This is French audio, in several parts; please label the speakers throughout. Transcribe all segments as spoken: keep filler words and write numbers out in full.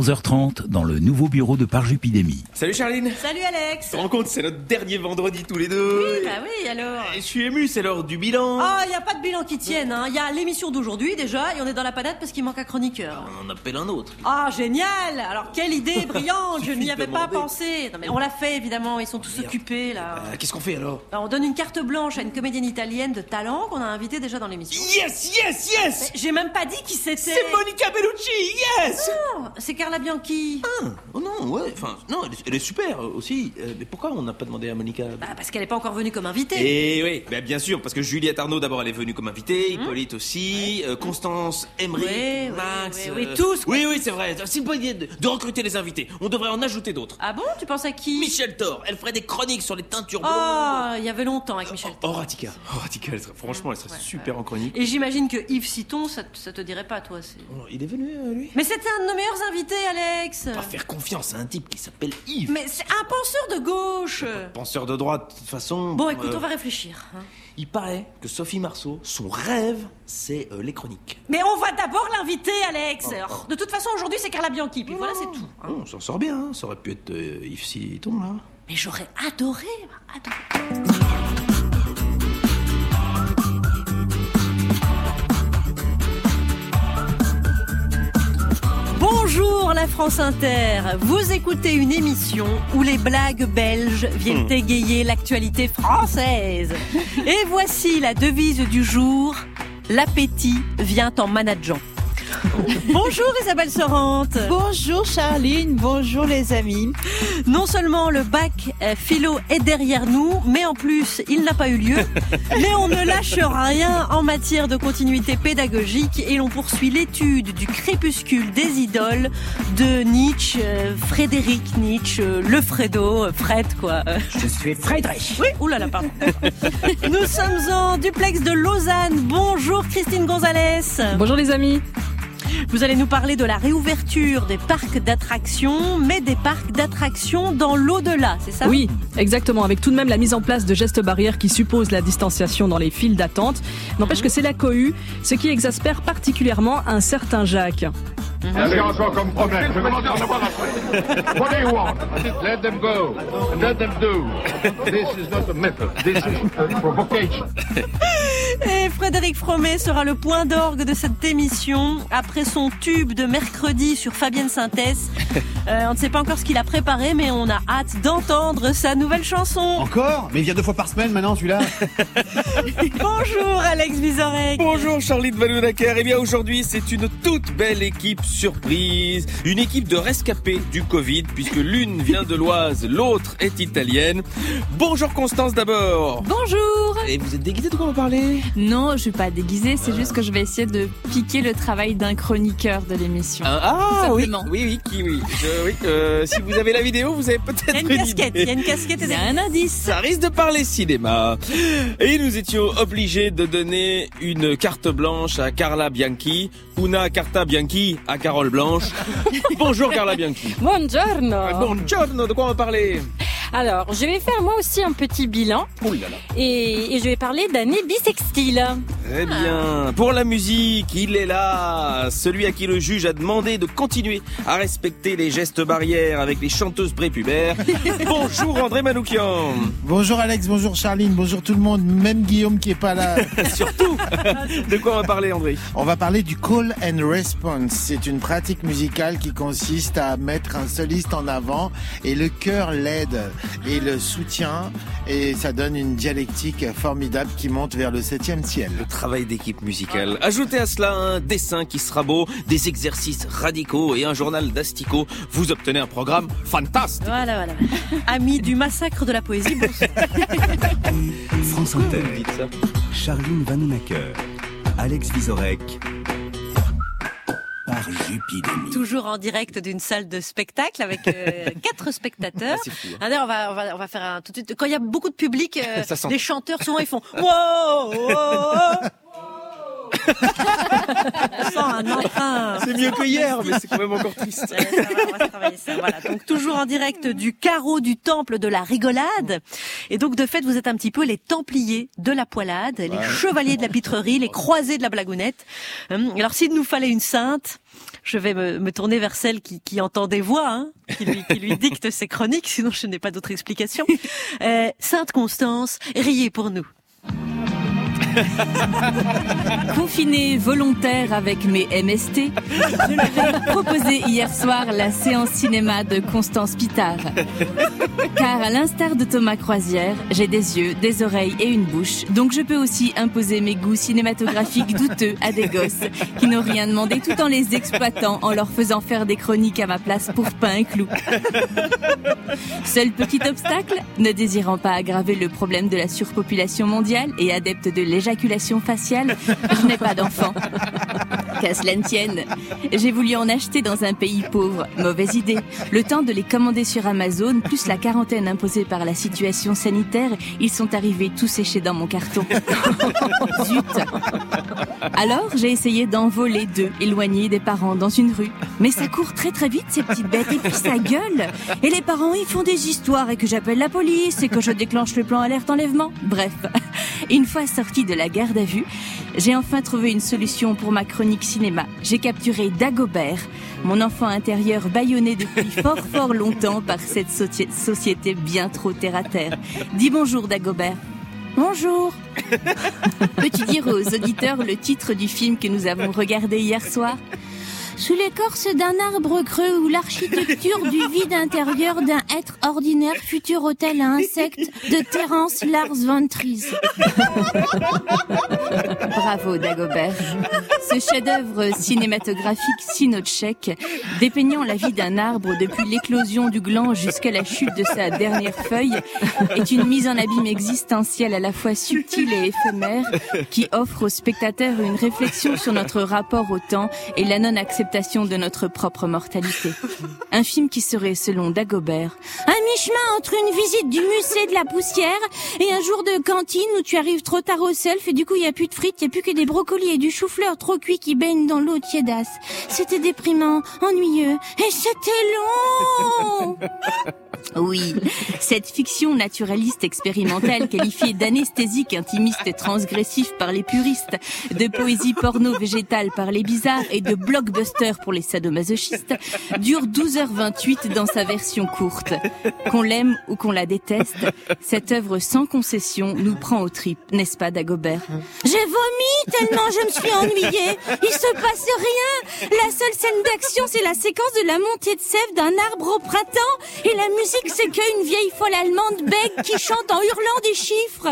Speaker 1: onze heures trente dans le nouveau bureau de Parjupidémie.
Speaker 2: Salut Charline.
Speaker 3: Salut Alex.
Speaker 2: Tu te rends compte, c'est notre dernier vendredi tous les deux.
Speaker 3: Oui, bah oui, alors.
Speaker 2: Et je suis ému, c'est l'heure du bilan.
Speaker 3: Ah, il n'y a pas de bilan qui tienne, hein. Il y a l'émission d'aujourd'hui déjà, et on est dans la panade parce qu'il manque un chroniqueur.
Speaker 2: On en appelle un autre.
Speaker 3: Ah, génial. Alors, quelle idée brillante, je n'y avais pas
Speaker 2: demander.
Speaker 3: pensé. Non mais on l'a fait évidemment, ils sont tous
Speaker 2: Merde.
Speaker 3: occupés là.
Speaker 2: Euh, Qu'est-ce qu'on fait alors?
Speaker 3: Alors, on donne une carte blanche à une comédienne italienne de talent qu'on a invitée déjà dans l'émission.
Speaker 2: Yes, yes, yes.
Speaker 3: Mais j'ai même pas dit qui c'était.
Speaker 2: C'est Monica Bellucci, yes.
Speaker 3: Non, c'est Carla Bianchi.
Speaker 2: Ah, oh non, ouais, enfin, non, elle est, elle est super euh, aussi. Euh, mais pourquoi on n'a pas demandé à Monica?
Speaker 3: Bah, parce qu'elle est pas encore venue comme invitée.
Speaker 2: Et oui, bah, bien sûr, parce que Juliette Arnaud d'abord elle est venue comme invitée, Hippolyte aussi, euh, Constance, Emery,
Speaker 3: Ouais, ouais,
Speaker 2: Max.
Speaker 3: ouais, oui,
Speaker 2: euh,
Speaker 3: tous, quoi.
Speaker 2: Oui, oui, c'est vrai. C'est une bonne idée de, de recruter les invités. On devrait en ajouter d'autres.
Speaker 3: Ah bon, tu penses à qui?
Speaker 2: Michel Thor, elle ferait des chroniques sur les teintures blondes.
Speaker 3: Oh, il y avait longtemps avec Michel.
Speaker 2: Horatica. Horatica, elle serait- franchement, elle serait
Speaker 3: Ouais,
Speaker 2: super
Speaker 3: ouais.
Speaker 2: en chronique.
Speaker 3: Et j'imagine que Yves Citon, ça, te- ça te dirait pas, toi. c'est-
Speaker 2: Oh, il est venu, euh, lui?
Speaker 3: Mais c'était un de nos meilleurs invités, Alex.
Speaker 2: On va faire confiance à un type qui s'appelle Yves.
Speaker 3: Mais c'est un penseur de gauche.
Speaker 2: Penseur de droite, de toute façon.
Speaker 3: Bon, écoute,
Speaker 2: euh,
Speaker 3: on va réfléchir. hein.
Speaker 2: Il paraît que Sophie Marceau, son rêve, c'est euh, les chroniques.
Speaker 3: Mais on va d'abord l'inviter, Alex. Alors, de toute façon, aujourd'hui, c'est Carla Bianchi. Puis voilà, c'est tout. hein.
Speaker 2: Oh, on s'en sort bien, hein. Ça aurait pu être euh, Yves Citon, là.
Speaker 3: Mais j'aurais adoré, adoré. Bonjour la France Inter, vous écoutez une émission où les blagues belges viennent
Speaker 2: Hmm.
Speaker 3: égayer l'actualité française. Et voici la devise du jour, l'appétit vient en manageant. Bonjour Isabelle Sorante.
Speaker 4: Bonjour Charline, bonjour les amis.
Speaker 3: Non seulement le bac euh, philo est derrière nous, mais en plus il n'a pas eu lieu. Mais on ne lâche rien en matière de continuité pédagogique et l'on poursuit l'étude du crépuscule des idoles de Nietzsche, euh, Frédéric Nietzsche, euh, le Fredo, euh, Fred quoi. Euh,
Speaker 1: Je suis Friedrich.
Speaker 3: Oui, oulala, pardon. Nous sommes en duplex de Lausanne. Bonjour Christine Gonzalez.
Speaker 5: Bonjour les amis.
Speaker 3: Vous allez nous parler de la réouverture des parcs d'attractions, mais des parcs d'attractions dans l'au-delà, c'est ça?
Speaker 5: Oui, exactement, avec tout de même la mise en place de gestes barrières qui supposent la distanciation dans les files d'attente. N'empêche que c'est la cohue, ce qui exaspère particulièrement un certain Jacques.
Speaker 6: Qu'est-ce encore comme problème? Je commence à en avoir assez. What do you want? Let them go. Let them do. This is not a method. This is a provocation.
Speaker 3: Et Frédéric Fromet sera le point d'orgue de cette émission après son tube de mercredi sur Fabienne Synthèse. Euh, on ne sait pas encore ce qu'il a préparé, mais on a hâte d'entendre sa nouvelle chanson.
Speaker 7: Encore? Mais il vient deux fois par semaine maintenant celui-là.
Speaker 3: Bonjour Alex Vizorek.
Speaker 2: Bonjour Charline Vanhoenacker. Eh bien aujourd'hui c'est une toute belle équipe surprise. Une équipe de rescapés du Covid puisque l'une vient de l'Oise, l'autre est italienne. Bonjour Constance d'abord.
Speaker 8: Bonjour.
Speaker 2: Et vous êtes déguisée de quoi on va parler?
Speaker 8: Non, je suis pas déguisée, c'est juste que je vais essayer de piquer le travail d'un chroniqueur de l'émission.
Speaker 2: Ah, ah
Speaker 8: Tout
Speaker 2: oui,
Speaker 8: simplement.
Speaker 2: oui, oui, qui, oui. Je- oui euh, si vous avez la vidéo, vous avez peut-être
Speaker 3: Il y a une
Speaker 2: une
Speaker 3: casquette, il
Speaker 2: idée.
Speaker 3: y a une casquette et
Speaker 8: Il y
Speaker 3: des...
Speaker 8: a un indice.
Speaker 2: Ça risque de parler cinéma. Et nous étions obligés de donner une carte blanche à Carla Bianchi, una carta Bianchi à Carole Blanche. Bonjour Carla Bianchi.
Speaker 9: Buongiorno.
Speaker 2: Ah, Buongiorno, de quoi on va parler?
Speaker 9: Alors, je vais faire moi aussi un petit bilan
Speaker 2: Oh là là.
Speaker 9: et, et je vais parler d'année bissextile.
Speaker 2: Très bien. Pour la musique, il est là. Celui à qui le juge a demandé de continuer à respecter les gestes barrières avec les chanteuses prépubères. Bonjour André Manoukian.
Speaker 7: Bonjour Alex, bonjour Charline, bonjour tout le monde, même Guillaume qui est pas là.
Speaker 2: Surtout. De quoi on va parler André?
Speaker 7: On va parler du call and response. C'est une pratique musicale qui consiste à mettre un soliste en avant et le chœur l'aide et le soutient et ça donne une dialectique formidable qui monte vers le septième ciel.
Speaker 2: Le travail d'équipe musicale. Ajoutez à cela un dessin qui sera beau, des exercices radicaux et un journal d'asticot. Vous obtenez un programme fantastique.
Speaker 3: Voilà, voilà. Amis du massacre de la poésie, bonsoir.
Speaker 1: France Inter.
Speaker 2: Dites ça.
Speaker 1: Charline Vanhoenacker. Alex Vizorek. Parjupidémie.
Speaker 3: Toujours en direct d'une salle de spectacle avec euh, quatre spectateurs.
Speaker 2: Ah, c'est fou, hein.
Speaker 3: Ah, d'ailleurs, on va, on va, on va faire un tout de suite. Quand il y a beaucoup de public, euh,
Speaker 2: Ça sent.
Speaker 3: les chanteurs souvent ils font wow, wow, wow. On sent un emprunt.
Speaker 2: C'est mieux que hier, mais c'est quand même encore triste.
Speaker 3: Ouais, ça va, on va travailler ça. Voilà. Donc toujours en direct du carreau du temple de la rigolade. Et donc de fait, vous êtes un petit peu les templiers de la poilade, les chevaliers de la pitrerie, les croisés de la blagounette. Hum, Alors s'il nous fallait une sainte, Je vais me, me tourner vers celle qui, qui entend des voix, hein, qui lui, qui lui dicte ses chroniques, sinon je n'ai pas d'autre explication. Euh, Sainte Constance, riez pour nous.
Speaker 8: Confiné volontaire avec mes M S T, je leur ai proposé hier soir la séance cinéma de Constance Pittard. Car à l'instar de Thomas Croisière, j'ai des yeux, des oreilles et une bouche, donc je peux aussi imposer mes goûts cinématographiques douteux à des gosses qui n'ont rien demandé, tout en les exploitant, en leur faisant faire des chroniques à ma place pour pain et clous. Seul petit obstacle, ne désirant pas aggraver le problème de la surpopulation mondiale et adepte de l'éjaculation faciale, je n'ai pas d'enfant. Qu'à cela ne tienne, j'ai voulu en acheter dans un pays pauvre. Mauvaise idée. Le temps de les commander sur Amazon, plus la quarantaine imposée par la situation sanitaire, ils sont arrivés tout séchés dans mon carton. Zut. Alors, j'ai essayé d'en voler deux, éloignés des parents, dans une rue. Mais ça court très très vite, ces petites bêtes, et puis ça gueule. Et les parents, ils font des histoires, et que j'appelle la police, et que je déclenche le plan alerte enlèvement. Bref, une fois sortie de la garde à vue, j'ai enfin trouvé une solution pour ma chronique cinéma. J'ai capturé Dagobert, mon enfant intérieur bâillonné depuis fort fort longtemps par cette soci- société bien trop terre-à-terre. Dis bonjour Dagobert. Bonjour. Peux-tu dire aux auditeurs le titre du film que nous avons regardé hier soir ? Sous l'écorce d'un arbre creux où l'architecture du vide intérieur d'un être ordinaire, futur hôtel à insectes de Terence Lars von Trier. Bravo Dagobert. Ce chef-d'œuvre cinématographique sinotchèque, dépeignant la vie d'un arbre depuis l'éclosion du gland jusqu'à la chute de sa dernière feuille, est une mise en abîme existentielle à la fois subtile et éphémère qui offre aux spectateurs une réflexion sur notre rapport au temps et la non-acceptation de notre propre mortalité. Un film qui serait, selon Dagobert, un mi-chemin entre une visite du musée de la poussière et un jour de cantine où tu arrives trop tard au self et du coup il n'y a plus de frites, il n'y a plus que des brocolis et du chou-fleur trop cuit qui baignent dans l'eau tiédasse. C'était déprimant, ennuyeux et c'était long. Oui, cette fiction naturaliste expérimentale qualifiée d'anesthésique, intimiste et transgressif par les puristes, de poésie porno végétale par les bizarres et de blockbuster pour les sadomasochistes, dure douze heures vingt-huit dans sa version courte. Qu'on l'aime ou qu'on la déteste, cette œuvre sans concession nous prend aux tripes, n'est-ce pas Dagobert ? J'ai vomi tellement je me suis ennuyée. Il se passe rien. La seule scène d'action, c'est la séquence de la montée de sève d'un arbre au printemps et la musique c'est qu'une vieille folle allemande bègue qui chante en hurlant des chiffres.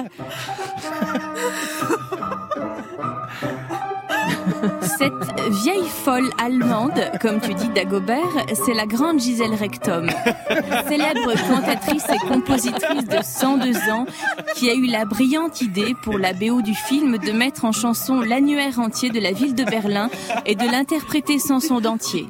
Speaker 8: Cette vieille folle allemande, comme tu dis Dagobert, c'est la grande Gisèle Rectum, célèbre cantatrice et compositrice de cent deux ans, qui a eu la brillante idée pour la B O du film de mettre en chanson l'annuaire entier de la ville de Berlin et de l'interpréter sans son dentier.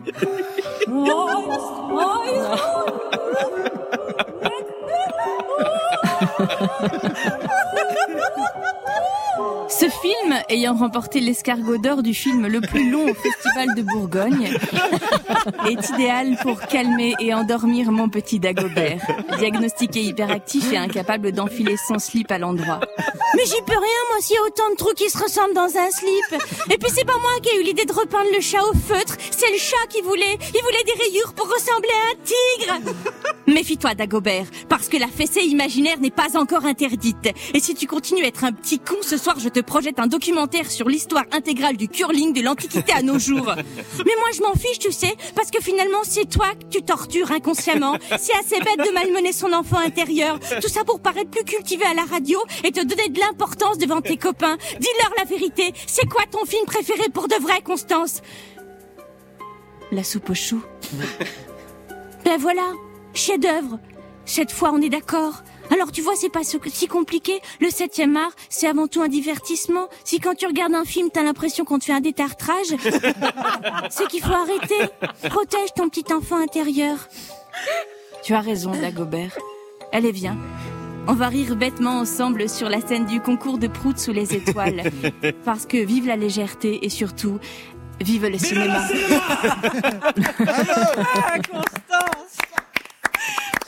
Speaker 8: Ce film, ayant remporté l'escargot d'or du film le plus long au Festival de Bourgogne, est idéal pour calmer et endormir mon petit Dagobert, diagnostiqué hyperactif et incapable d'enfiler son slip à l'endroit. Mais j'y peux rien, moi, s'il y a autant de trous qui se ressemblent dans un slip. Et puis c'est pas moi qui ai eu l'idée de repeindre le chat au feutre, c'est le chat qui voulait. Il voulait des rayures pour ressembler à un tigre. Méfie-toi, Dagobert, parce que la fessée imaginaire n'est pas encore interdite. Et si tu continues à être un petit con, ce soir je te projette un documentaire sur l'histoire intégrale du curling de l'Antiquité à nos jours. Mais moi je m'en fiche, tu sais, parce que finalement c'est toi que tu tortures inconsciemment. C'est assez bête de malmener son enfant intérieur. Tout ça pour paraître plus cultivé à la radio et te donner de l'importance devant tes copains. Dis-leur la vérité. C'est quoi ton film préféré pour de vrai, Constance ? La soupe aux choux. Ben voilà, chef-d'œuvre. Cette fois on est d'accord. Alors tu vois, c'est pas si compliqué. Le septième art, c'est avant tout un divertissement. Si quand tu regardes un film, t'as l'impression qu'on te fait un détartrage, c'est qu'il faut arrêter. Protège ton petit enfant intérieur. Tu as raison, Dagobert. Allez, viens. On va rire bêtement ensemble sur la scène du concours de prout sous les étoiles. Parce que vive la légèreté et surtout, vive le cinéma.
Speaker 3: Ah, Constance, j'ai mal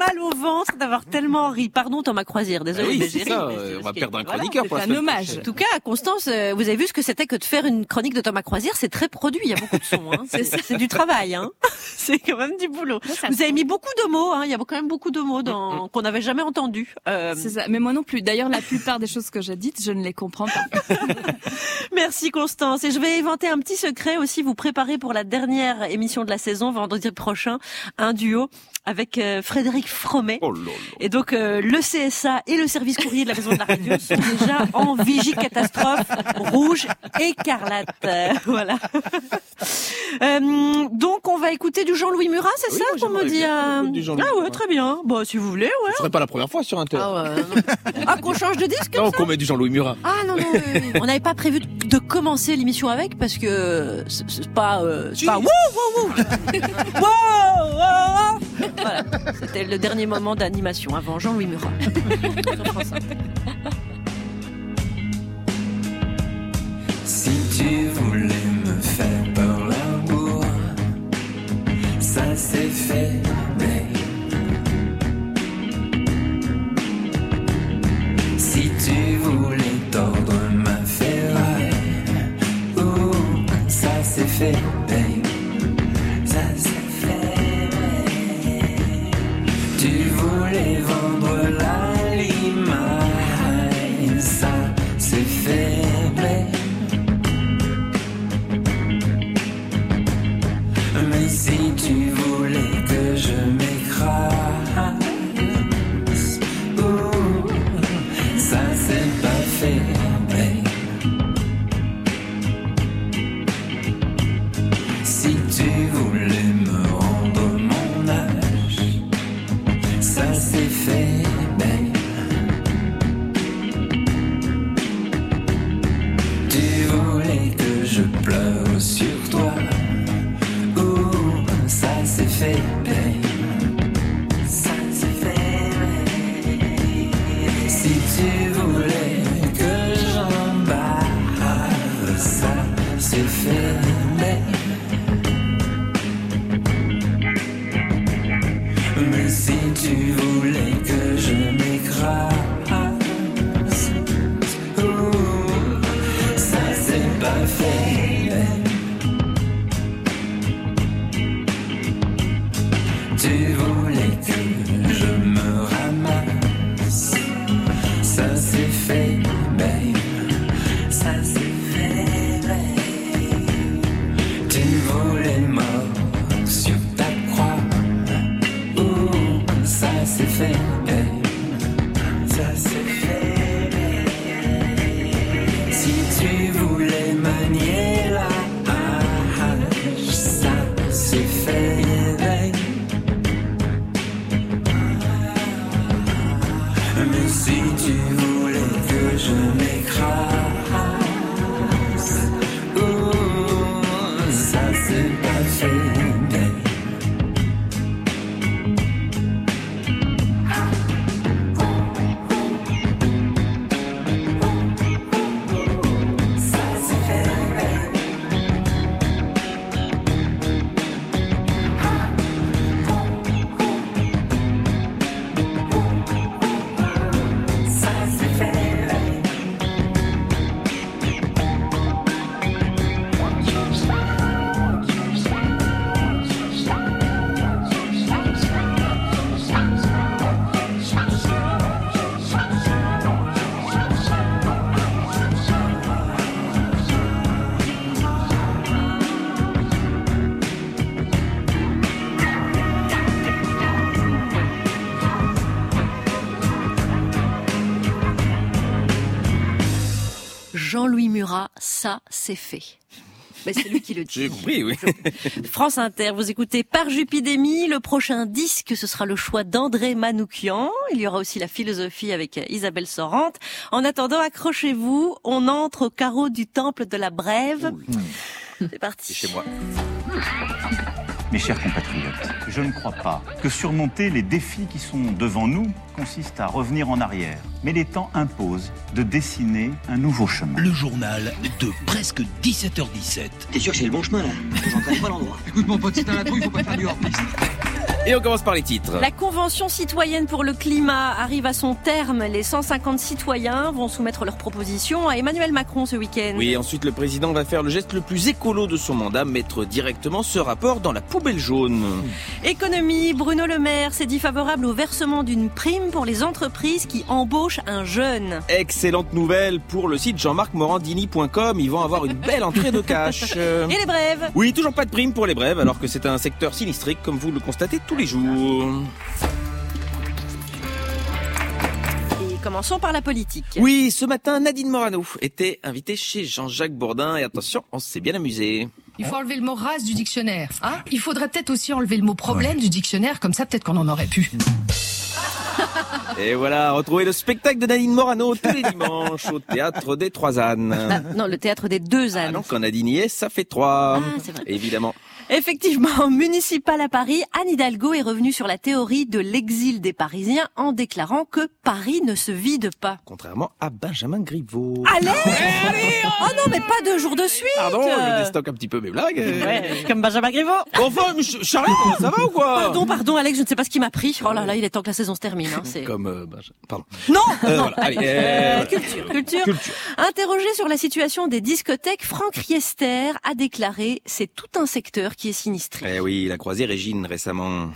Speaker 3: mal au ventre d'avoir tellement ri. Pardon Thomas Croisière, désolé.
Speaker 2: Ah oui,
Speaker 3: mais
Speaker 2: c'est
Speaker 3: j'ai ri,
Speaker 2: ça,
Speaker 3: mais
Speaker 2: euh,
Speaker 3: c'est
Speaker 2: on va
Speaker 3: ce qui
Speaker 2: perdre
Speaker 3: est-
Speaker 2: un
Speaker 3: voilà.
Speaker 2: chroniqueur pour la
Speaker 8: C'est
Speaker 2: semaine
Speaker 8: un hommage.
Speaker 2: prochaine.
Speaker 3: En tout cas, Constance, euh, vous avez vu ce que c'était que de faire une chronique de Thomas Croisière, c'est très produit, il y a beaucoup de sons. Hein. C'est, c'est du travail, hein. C'est quand même du boulot.
Speaker 8: ça
Speaker 3: Vous avez mis beaucoup de mots, hein. Il y a quand même beaucoup de mots dans... qu'on n'avait jamais entendus. Euh,
Speaker 8: C'est ça. Mais moi non plus. D'ailleurs, la plupart des choses que j'ai dites, je ne les comprends pas.
Speaker 3: Merci Constance. Et je vais inventer un petit secret aussi, vous préparer pour la dernière émission de la saison, vendredi prochain, un duo avec euh, Frédéric Fromet.
Speaker 2: Oh là là.
Speaker 3: Et donc euh, le C S A et le service courrier de la maison de la radio sont déjà en vigie catastrophe rouge écarlate. Euh, voilà. Euh, donc on va écouter du Jean-Louis Murat, c'est
Speaker 2: Oui,
Speaker 3: ça
Speaker 2: moi,
Speaker 3: qu'on me
Speaker 2: j'aimerais
Speaker 3: dit
Speaker 2: bien
Speaker 3: euh...
Speaker 2: qu'on écoute du Jean-Louis
Speaker 3: Ah ouais,
Speaker 2: Murat.
Speaker 3: très bien. Bon, si vous voulez, ouais.
Speaker 2: Ce serait pas la première fois sur Inter.
Speaker 3: Ah ouais. non. Ah, qu'on change de disque comme
Speaker 2: Non,
Speaker 3: ça.
Speaker 2: qu'on met du Jean-Louis Murat.
Speaker 3: Ah non non, oui, oui. On n'avait pas prévu de commencer l'émission avec parce que c'est c'est pas euh, c'est
Speaker 2: Si.
Speaker 3: pas wouh wouh wouh. Wouh, wouh, wouh. Voilà, c'était le dernier moment d'animation avant Jean-Louis Murat. Sur France un.
Speaker 10: Si tu voulais me faire peur l'amour, ça c'est fait, mais si tu voulais tordre ma ferraille, oh, ça c'est fait, babe. Ça c'est fait, babe. Tu voulais vendre la limaille, ça c'est fait, babe. Mais si tu voulais que je m'écrase, oh, ça c'est pas fait, babe. Si tu voulais me rendre mon âge, ça c'est fait, babe. Tu voulais que je pleure sur toi, ça c'est fait, babe. Ça c'est fait, babe. Si tu voulais que j'embarque, ça c'est fait, babe. Mais si tu voulais que je m'écrase, oh, ça c'est pas fait, babe. Tu voulais que je me ramasse, ça c'est fait, babe. Ça c'est fait, babe. Tu voulais mort sur ta croix, oh, ça c'est fait, babe. Ça c'est fait, babe. Si tu voulais manier la hache, ça c'est fait, babe. Mais si tu voulais que je m'écrase, oh, ça c'est pas fait, babe. Ça c'est fait, babe. Ça c'est fait, babe.
Speaker 3: Jean-Louis Murat, ça c'est fait. Mais c'est lui qui le dit.
Speaker 2: J'ai compris, oui.
Speaker 3: France Inter, vous écoutez Par Jupidémie. Le prochain disque, ce sera le choix d'André Manoukian. Il y aura aussi la philosophie avec Isabelle Sorante. En attendant, accrochez-vous, on entre au carreau du temple de la Brève. C'est parti.
Speaker 2: C'est chez moi.
Speaker 11: Mes chers compatriotes, je ne crois pas que surmonter les défis qui sont devant nous consiste à revenir en arrière. Mais les temps imposent de dessiner un nouveau chemin.
Speaker 1: Le journal de presque dix-sept heures dix-sept.
Speaker 12: T'es sûr que c'est le bon chemin là? J'en connais pas l'endroit.
Speaker 13: Écoute mon pote, si t'as la trouille, faut pas faire du hors-piste.
Speaker 2: Et on commence par les titres.
Speaker 3: La Convention citoyenne pour le climat arrive à son terme. Les cent cinquante citoyens vont soumettre leurs propositions à Emmanuel Macron ce week-end.
Speaker 2: Oui, ensuite le président va faire le geste le plus écolo de son mandat, mettre directement ce rapport dans la poubelle jaune.
Speaker 3: Économie, Bruno Le Maire s'est dit favorable au versement d'une prime pour les entreprises qui embauchent un jeune.
Speaker 2: Excellente nouvelle pour le site jean marc morandini point com, ils vont avoir une belle entrée de cash.
Speaker 3: Et les brèves?
Speaker 2: Oui, toujours pas de prime pour les brèves, alors que c'est un secteur sinistrique, comme vous le constatez tous les jours.
Speaker 3: Et commençons par la politique.
Speaker 2: Oui, ce matin, Nadine Morano était invitée chez Jean-Jacques Bourdin, et attention, on s'est bien amusé.
Speaker 12: Il faut enlever le mot race du dictionnaire. Hein? Il faudrait peut-être aussi enlever le mot problème ouais. du dictionnaire, comme ça peut-être qu'on en aurait pu.
Speaker 2: Et voilà, retrouvez le spectacle de Nadine Morano tous les dimanches au Théâtre des Trois Ânes.
Speaker 3: Ah, non, le Théâtre des Deux Ânes.
Speaker 2: Ah non, quand Nadine y est, ça fait trois.
Speaker 3: Ah, c'est vrai.
Speaker 2: Évidemment.
Speaker 3: Effectivement, municipal à Paris, Anne Hidalgo est revenue sur la théorie de l'exil des Parisiens en déclarant que Paris ne se vide pas.
Speaker 2: Contrairement à Benjamin Griveaux.
Speaker 3: Allez, allez Oh non, mais pas deux jours de suite.
Speaker 2: Pardon, je déstocke un petit peu mes blagues.
Speaker 3: Ouais, comme Benjamin Griveaux.
Speaker 2: Enfin, Charlie, ça va ou quoi?
Speaker 3: Pardon, pardon, Alex, je ne sais pas ce qui m'a pris. Oh là là, il est temps que la saison se termine. Hein, c'est...
Speaker 2: Comme euh, Benjamin. Pardon.
Speaker 3: Non,
Speaker 2: euh,
Speaker 3: non.
Speaker 2: Voilà. Allez, euh,
Speaker 3: culture, culture,
Speaker 2: culture.
Speaker 3: Interrogé sur la situation des discothèques, Franck Riester a déclaré: c'est tout un secteur qui est sinistré.
Speaker 2: Eh oui, il a croisé Régine récemment.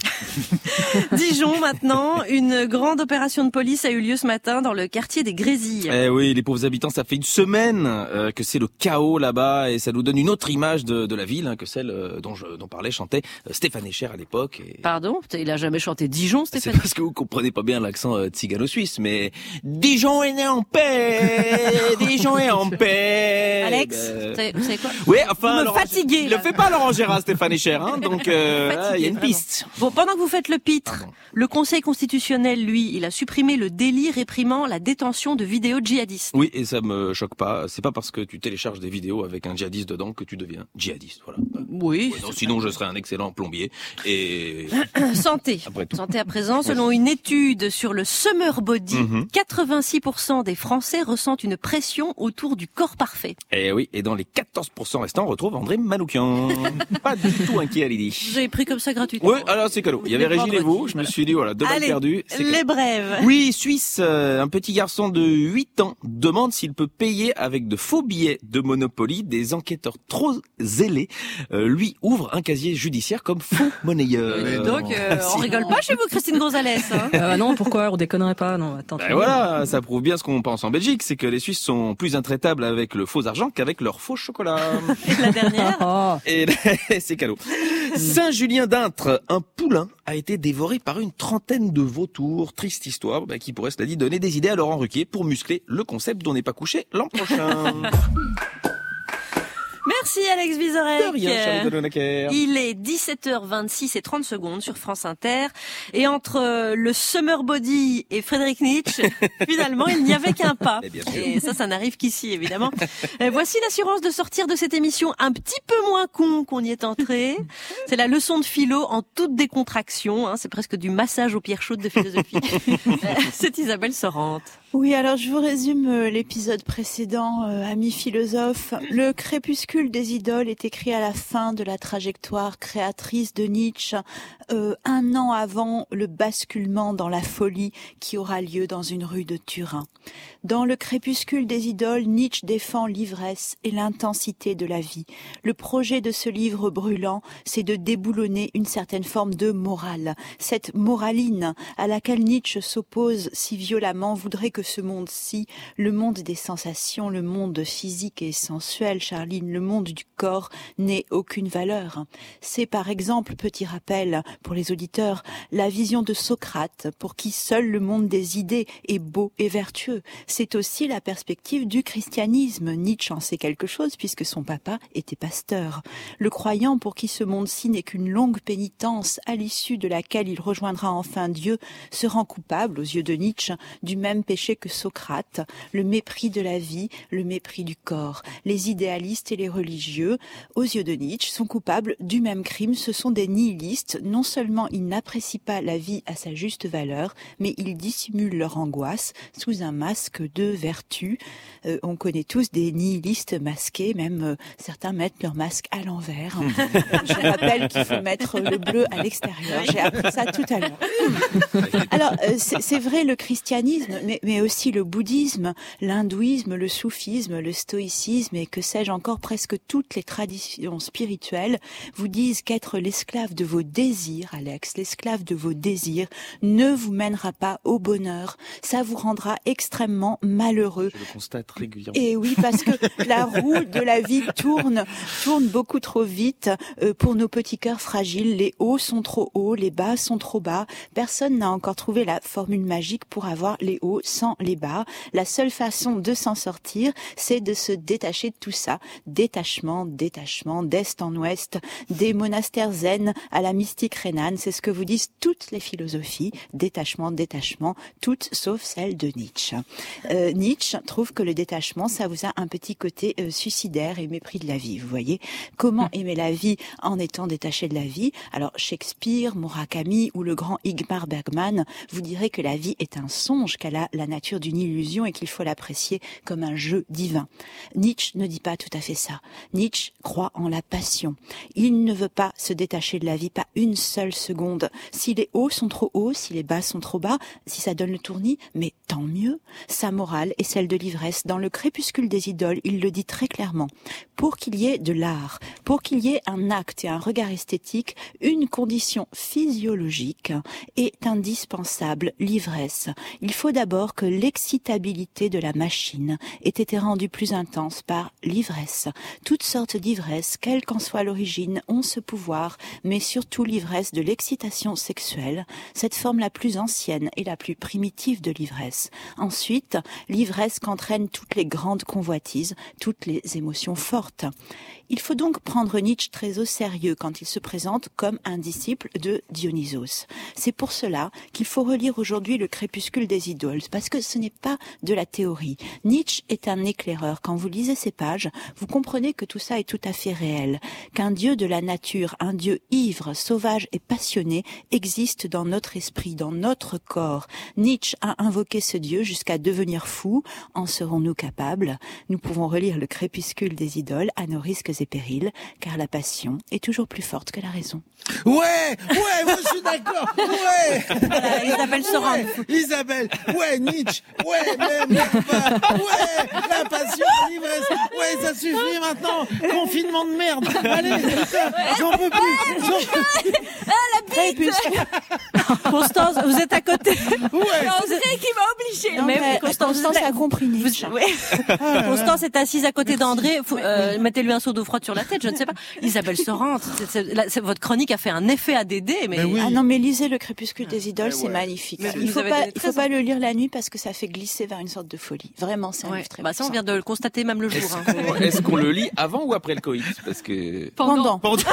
Speaker 3: Dijon maintenant, une grande opération de police a eu lieu ce matin dans le quartier des Grésilles.
Speaker 2: Eh oui, les pauvres habitants, ça fait une semaine euh, que c'est le chaos là-bas et ça nous donne une autre image de, de la ville hein, que celle euh, dont, je, dont parlait, chantait euh, Stéphane Echer à l'époque. Et...
Speaker 3: Pardon, il a jamais chanté Dijon, Stéphane.
Speaker 2: C'est parce que vous comprenez pas bien l'accent euh, tzigano-suisse, mais Dijon est né en paix, Dijon est en paix.
Speaker 3: Alex,
Speaker 2: ben...
Speaker 3: vous, savez, vous savez quoi?
Speaker 2: Oui, enfin,
Speaker 3: vous me
Speaker 2: Laurent...
Speaker 3: fatiguez.
Speaker 2: Il le fait pas Laurent Gérard, Stéphane Echer, hein, donc euh, il euh, y a une
Speaker 3: vraiment.
Speaker 2: piste.
Speaker 3: Bon, pendant que vous faites le pitre,
Speaker 2: Pardon.
Speaker 3: Le Conseil constitutionnel, lui, il a supprimé le délit réprimant la détention de vidéos djihadistes.
Speaker 2: Oui, et ça me choque pas. C'est pas parce que tu télécharges des vidéos avec un djihadiste dedans que tu deviens djihadiste. Voilà.
Speaker 3: Oui.
Speaker 2: Ouais, non, sinon, je serais un excellent plombier. Et
Speaker 3: santé.
Speaker 2: Après tout.
Speaker 3: Santé à présent. Selon une étude sur le summer body,
Speaker 2: Mm-hmm.
Speaker 3: quatre-vingt-six pour cent des Français ressentent une pression autour du corps parfait.
Speaker 2: Et oui, et dans les quatorze pour cent restants, on retrouve André Manoukian. Pas du tout inquiet à Lydie.
Speaker 3: J'ai pris comme ça gratuitement.
Speaker 2: Oui, alors c'est cadeau. Il y avait Régine et vous. Je me suis dit voilà, deux balles perdues. C'est
Speaker 3: les brèves.
Speaker 2: Oui, Suisse, euh, un petit garçon de huit ans demande s'il peut payer avec de faux billets de Monopoly. Des enquêteurs trop zélés euh, lui ouvrent un casier judiciaire comme faux monnayeur.
Speaker 3: Euh, donc, euh, on rigole pas chez vous, Christine Gonzalez. Hein
Speaker 5: euh, non, pourquoi? On déconnerait pas. Non, attends.
Speaker 2: Ben voilà, ça prouve bien ce qu'on pense en Belgique, c'est que les Suisses sont plus intraitables avec le faux argent qu'avec leur faux chocolat.
Speaker 3: Et la dernière.
Speaker 2: Et c'est cadeau. Saint-Julien d'Intre, un poulain a été dévoré par une trentaine de vautours. Triste histoire, bah, qui pourrait, cela dit, donner des idées à Laurent Ruquier pour muscler le concept dont n'est pas couché l'an prochain.
Speaker 3: Merci Alex Vizorek.
Speaker 2: De rien, Charlie Delonacker.
Speaker 3: Il est dix-sept heures vingt-six et trente secondes sur France Inter. Et entre le Summer Body et Frédéric Nietzsche, finalement, il n'y avait qu'un pas. Et ça, ça n'arrive qu'ici, évidemment. Et voici l'assurance de sortir de cette émission un petit peu moins con qu'on y est entré. C'est la leçon de philo en toute décontraction. Hein. C'est presque du massage aux pierres chaudes de philosophie. C'est Isabelle Sorante.
Speaker 4: Oui, alors je vous résume euh, l'épisode précédent, euh, amis philosophes. Le crépuscule des idoles est écrit à la fin de la trajectoire créatrice de Nietzsche, euh, un an avant le basculement dans la folie qui aura lieu dans une rue de Turin. Dans le crépuscule des idoles, Nietzsche défend l'ivresse et l'intensité de la vie. Le projet de ce livre brûlant, c'est de déboulonner une certaine forme de morale. Cette moraline à laquelle Nietzsche s'oppose si violemment voudrait que ce monde-ci, le monde des sensations, le monde physique et sensuel, Charline, le monde du corps, n'ait aucune valeur. C'est par exemple, petit rappel pour les auditeurs, la vision de Socrate, pour qui seul le monde des idées est beau et vertueux. C'est aussi la perspective du christianisme. Nietzsche en sait quelque chose puisque son papa était pasteur. Le croyant pour qui ce monde-ci n'est qu'une longue pénitence à l'issue de laquelle il rejoindra enfin Dieu se rend coupable, aux yeux de Nietzsche, du même péché péché que Socrate, le mépris de la vie, le mépris du corps. Les idéalistes et les religieux, aux yeux de Nietzsche, sont coupables du même crime. Ce sont des nihilistes. Non seulement ils n'apprécient pas la vie à sa juste valeur, mais ils dissimulent leur angoisse sous un masque de vertu. Euh, on connaît tous des nihilistes masqués, même euh, certains mettent leur masque à l'envers. Je rappelle qu'il faut mettre le bleu à l'extérieur. J'ai appris ça tout à l'heure. Alors, euh, c'est, c'est vrai le christianisme, mais, mais aussi le bouddhisme, l'hindouisme, le soufisme, le stoïcisme et que sais-je encore, presque toutes les traditions spirituelles vous disent qu'être l'esclave de vos désirs, Alex, l'esclave de vos désirs, ne vous mènera pas au bonheur. Ça vous rendra extrêmement malheureux.
Speaker 2: Je le constate régulièrement.
Speaker 4: Et oui, parce que la roue de la vie tourne, tourne beaucoup trop vite euh, pour nos petits cœurs fragiles. Les hauts sont trop hauts, les bas sont trop bas. Personne n'a encore trouvé la formule magique pour avoir les hauts sans les bas. La seule façon de s'en sortir, c'est de se détacher de tout ça. Détachement, détachement, d'est en ouest, des monastères zen à la mystique rhénane. C'est ce que vous disent toutes les philosophies. Détachement, détachement, toutes sauf celle de Nietzsche. Euh, Nietzsche trouve que le détachement, ça vous a un petit côté euh, suicidaire et mépris de la vie. Vous voyez, comment aimer la vie en étant détaché de la vie? Alors Shakespeare, Murakami ou le grand Ingmar Bergman vous direz que la vie est un songe, qu'elle a la nature d'une illusion et qu'il faut l'apprécier comme un jeu divin. Nietzsche ne dit pas tout à fait ça. Nietzsche croit en la passion. Il ne veut pas se détacher de la vie, pas une seule seconde. Si les hauts sont trop hauts, si les bas sont trop bas, si ça donne le tournis, mais tant mieux. Sa morale est celle de l'ivresse. Dans le crépuscule des idoles, il le dit très clairement. Pour qu'il y ait de l'art, pour qu'il y ait un acte et un regard esthétique, une condition physiologique est indispensable, l'ivresse. Il faut d'abord que l'excitabilité de la machine ait été rendue plus intense par l'ivresse. Toutes sortes d'ivresse, quelle qu'en soit l'origine, ont ce pouvoir, mais surtout l'ivresse de l'excitation sexuelle, cette forme la plus ancienne et la plus primitive de l'ivresse. Ensuite, l'ivresse qu'entraînent toutes les grandes convoitises, toutes les émotions fortes. Il faut donc prendre Nietzsche très au sérieux quand il se présente comme un disciple de Dionysos. C'est pour cela qu'il faut relire aujourd'hui le crépuscule des idoles, parce que ce n'est pas de la théorie. Nietzsche est un éclaireur. Quand vous lisez ces pages, vous comprenez que tout ça est tout à fait réel, qu'un dieu de la nature, un dieu ivre, sauvage et passionné existe dans notre esprit, dans notre corps. Nietzsche a invoqué ce dieu jusqu'à devenir fou. En serons-nous capables? Nous pouvons relire le crépuscule des idoles à nos risques et périls, car la passion est toujours plus forte que la raison.
Speaker 7: Ouais, ouais, moi je suis d'accord. Ouais.
Speaker 3: Voilà, Isabelle Sorand.
Speaker 7: Ouais, Isabelle, ouais, Nietzsche, ouais, même, ouais, la passion, l'ivresse, ouais, ça suffit maintenant. Confinement de merde. Allez, j'en peux plus. J'en peux plus.
Speaker 3: Ah, la bite. Constance, vous êtes à côté.
Speaker 7: Ouais.
Speaker 3: André qui m'a obligée.
Speaker 4: Non,
Speaker 3: mais,
Speaker 4: mais
Speaker 3: Constance,
Speaker 4: Constance a compris Nietzsche.
Speaker 3: Vous, ouais. Constance est assise à côté d'André. Faut, euh, mettez-lui un seau d'eau froide sur la tête, je ne sais pas. Isabelle Sorand, c'est, c'est, là, c'est, votre chronique a fait un effet à Dédé, mais...
Speaker 7: mais oui.
Speaker 4: Ah non, mais lisez le crépuscule des idoles,
Speaker 7: mais
Speaker 4: c'est
Speaker 7: ouais.
Speaker 4: magnifique.
Speaker 3: Mais
Speaker 4: Il
Speaker 3: vous
Speaker 4: faut
Speaker 3: avez
Speaker 4: pas,
Speaker 3: donné
Speaker 4: il faut
Speaker 3: très
Speaker 4: pas le lire la nuit parce que ça fait glisser vers une sorte de folie. Vraiment, c'est un
Speaker 3: ouais.
Speaker 4: livre très
Speaker 3: Bah ça, on
Speaker 4: puissant.
Speaker 3: vient de le constater même le jour.
Speaker 2: Est-ce,
Speaker 3: Hein.
Speaker 2: qu'on, est-ce qu'on le lit avant ou après le coït? Parce que...
Speaker 4: Pendant.
Speaker 2: Pendant.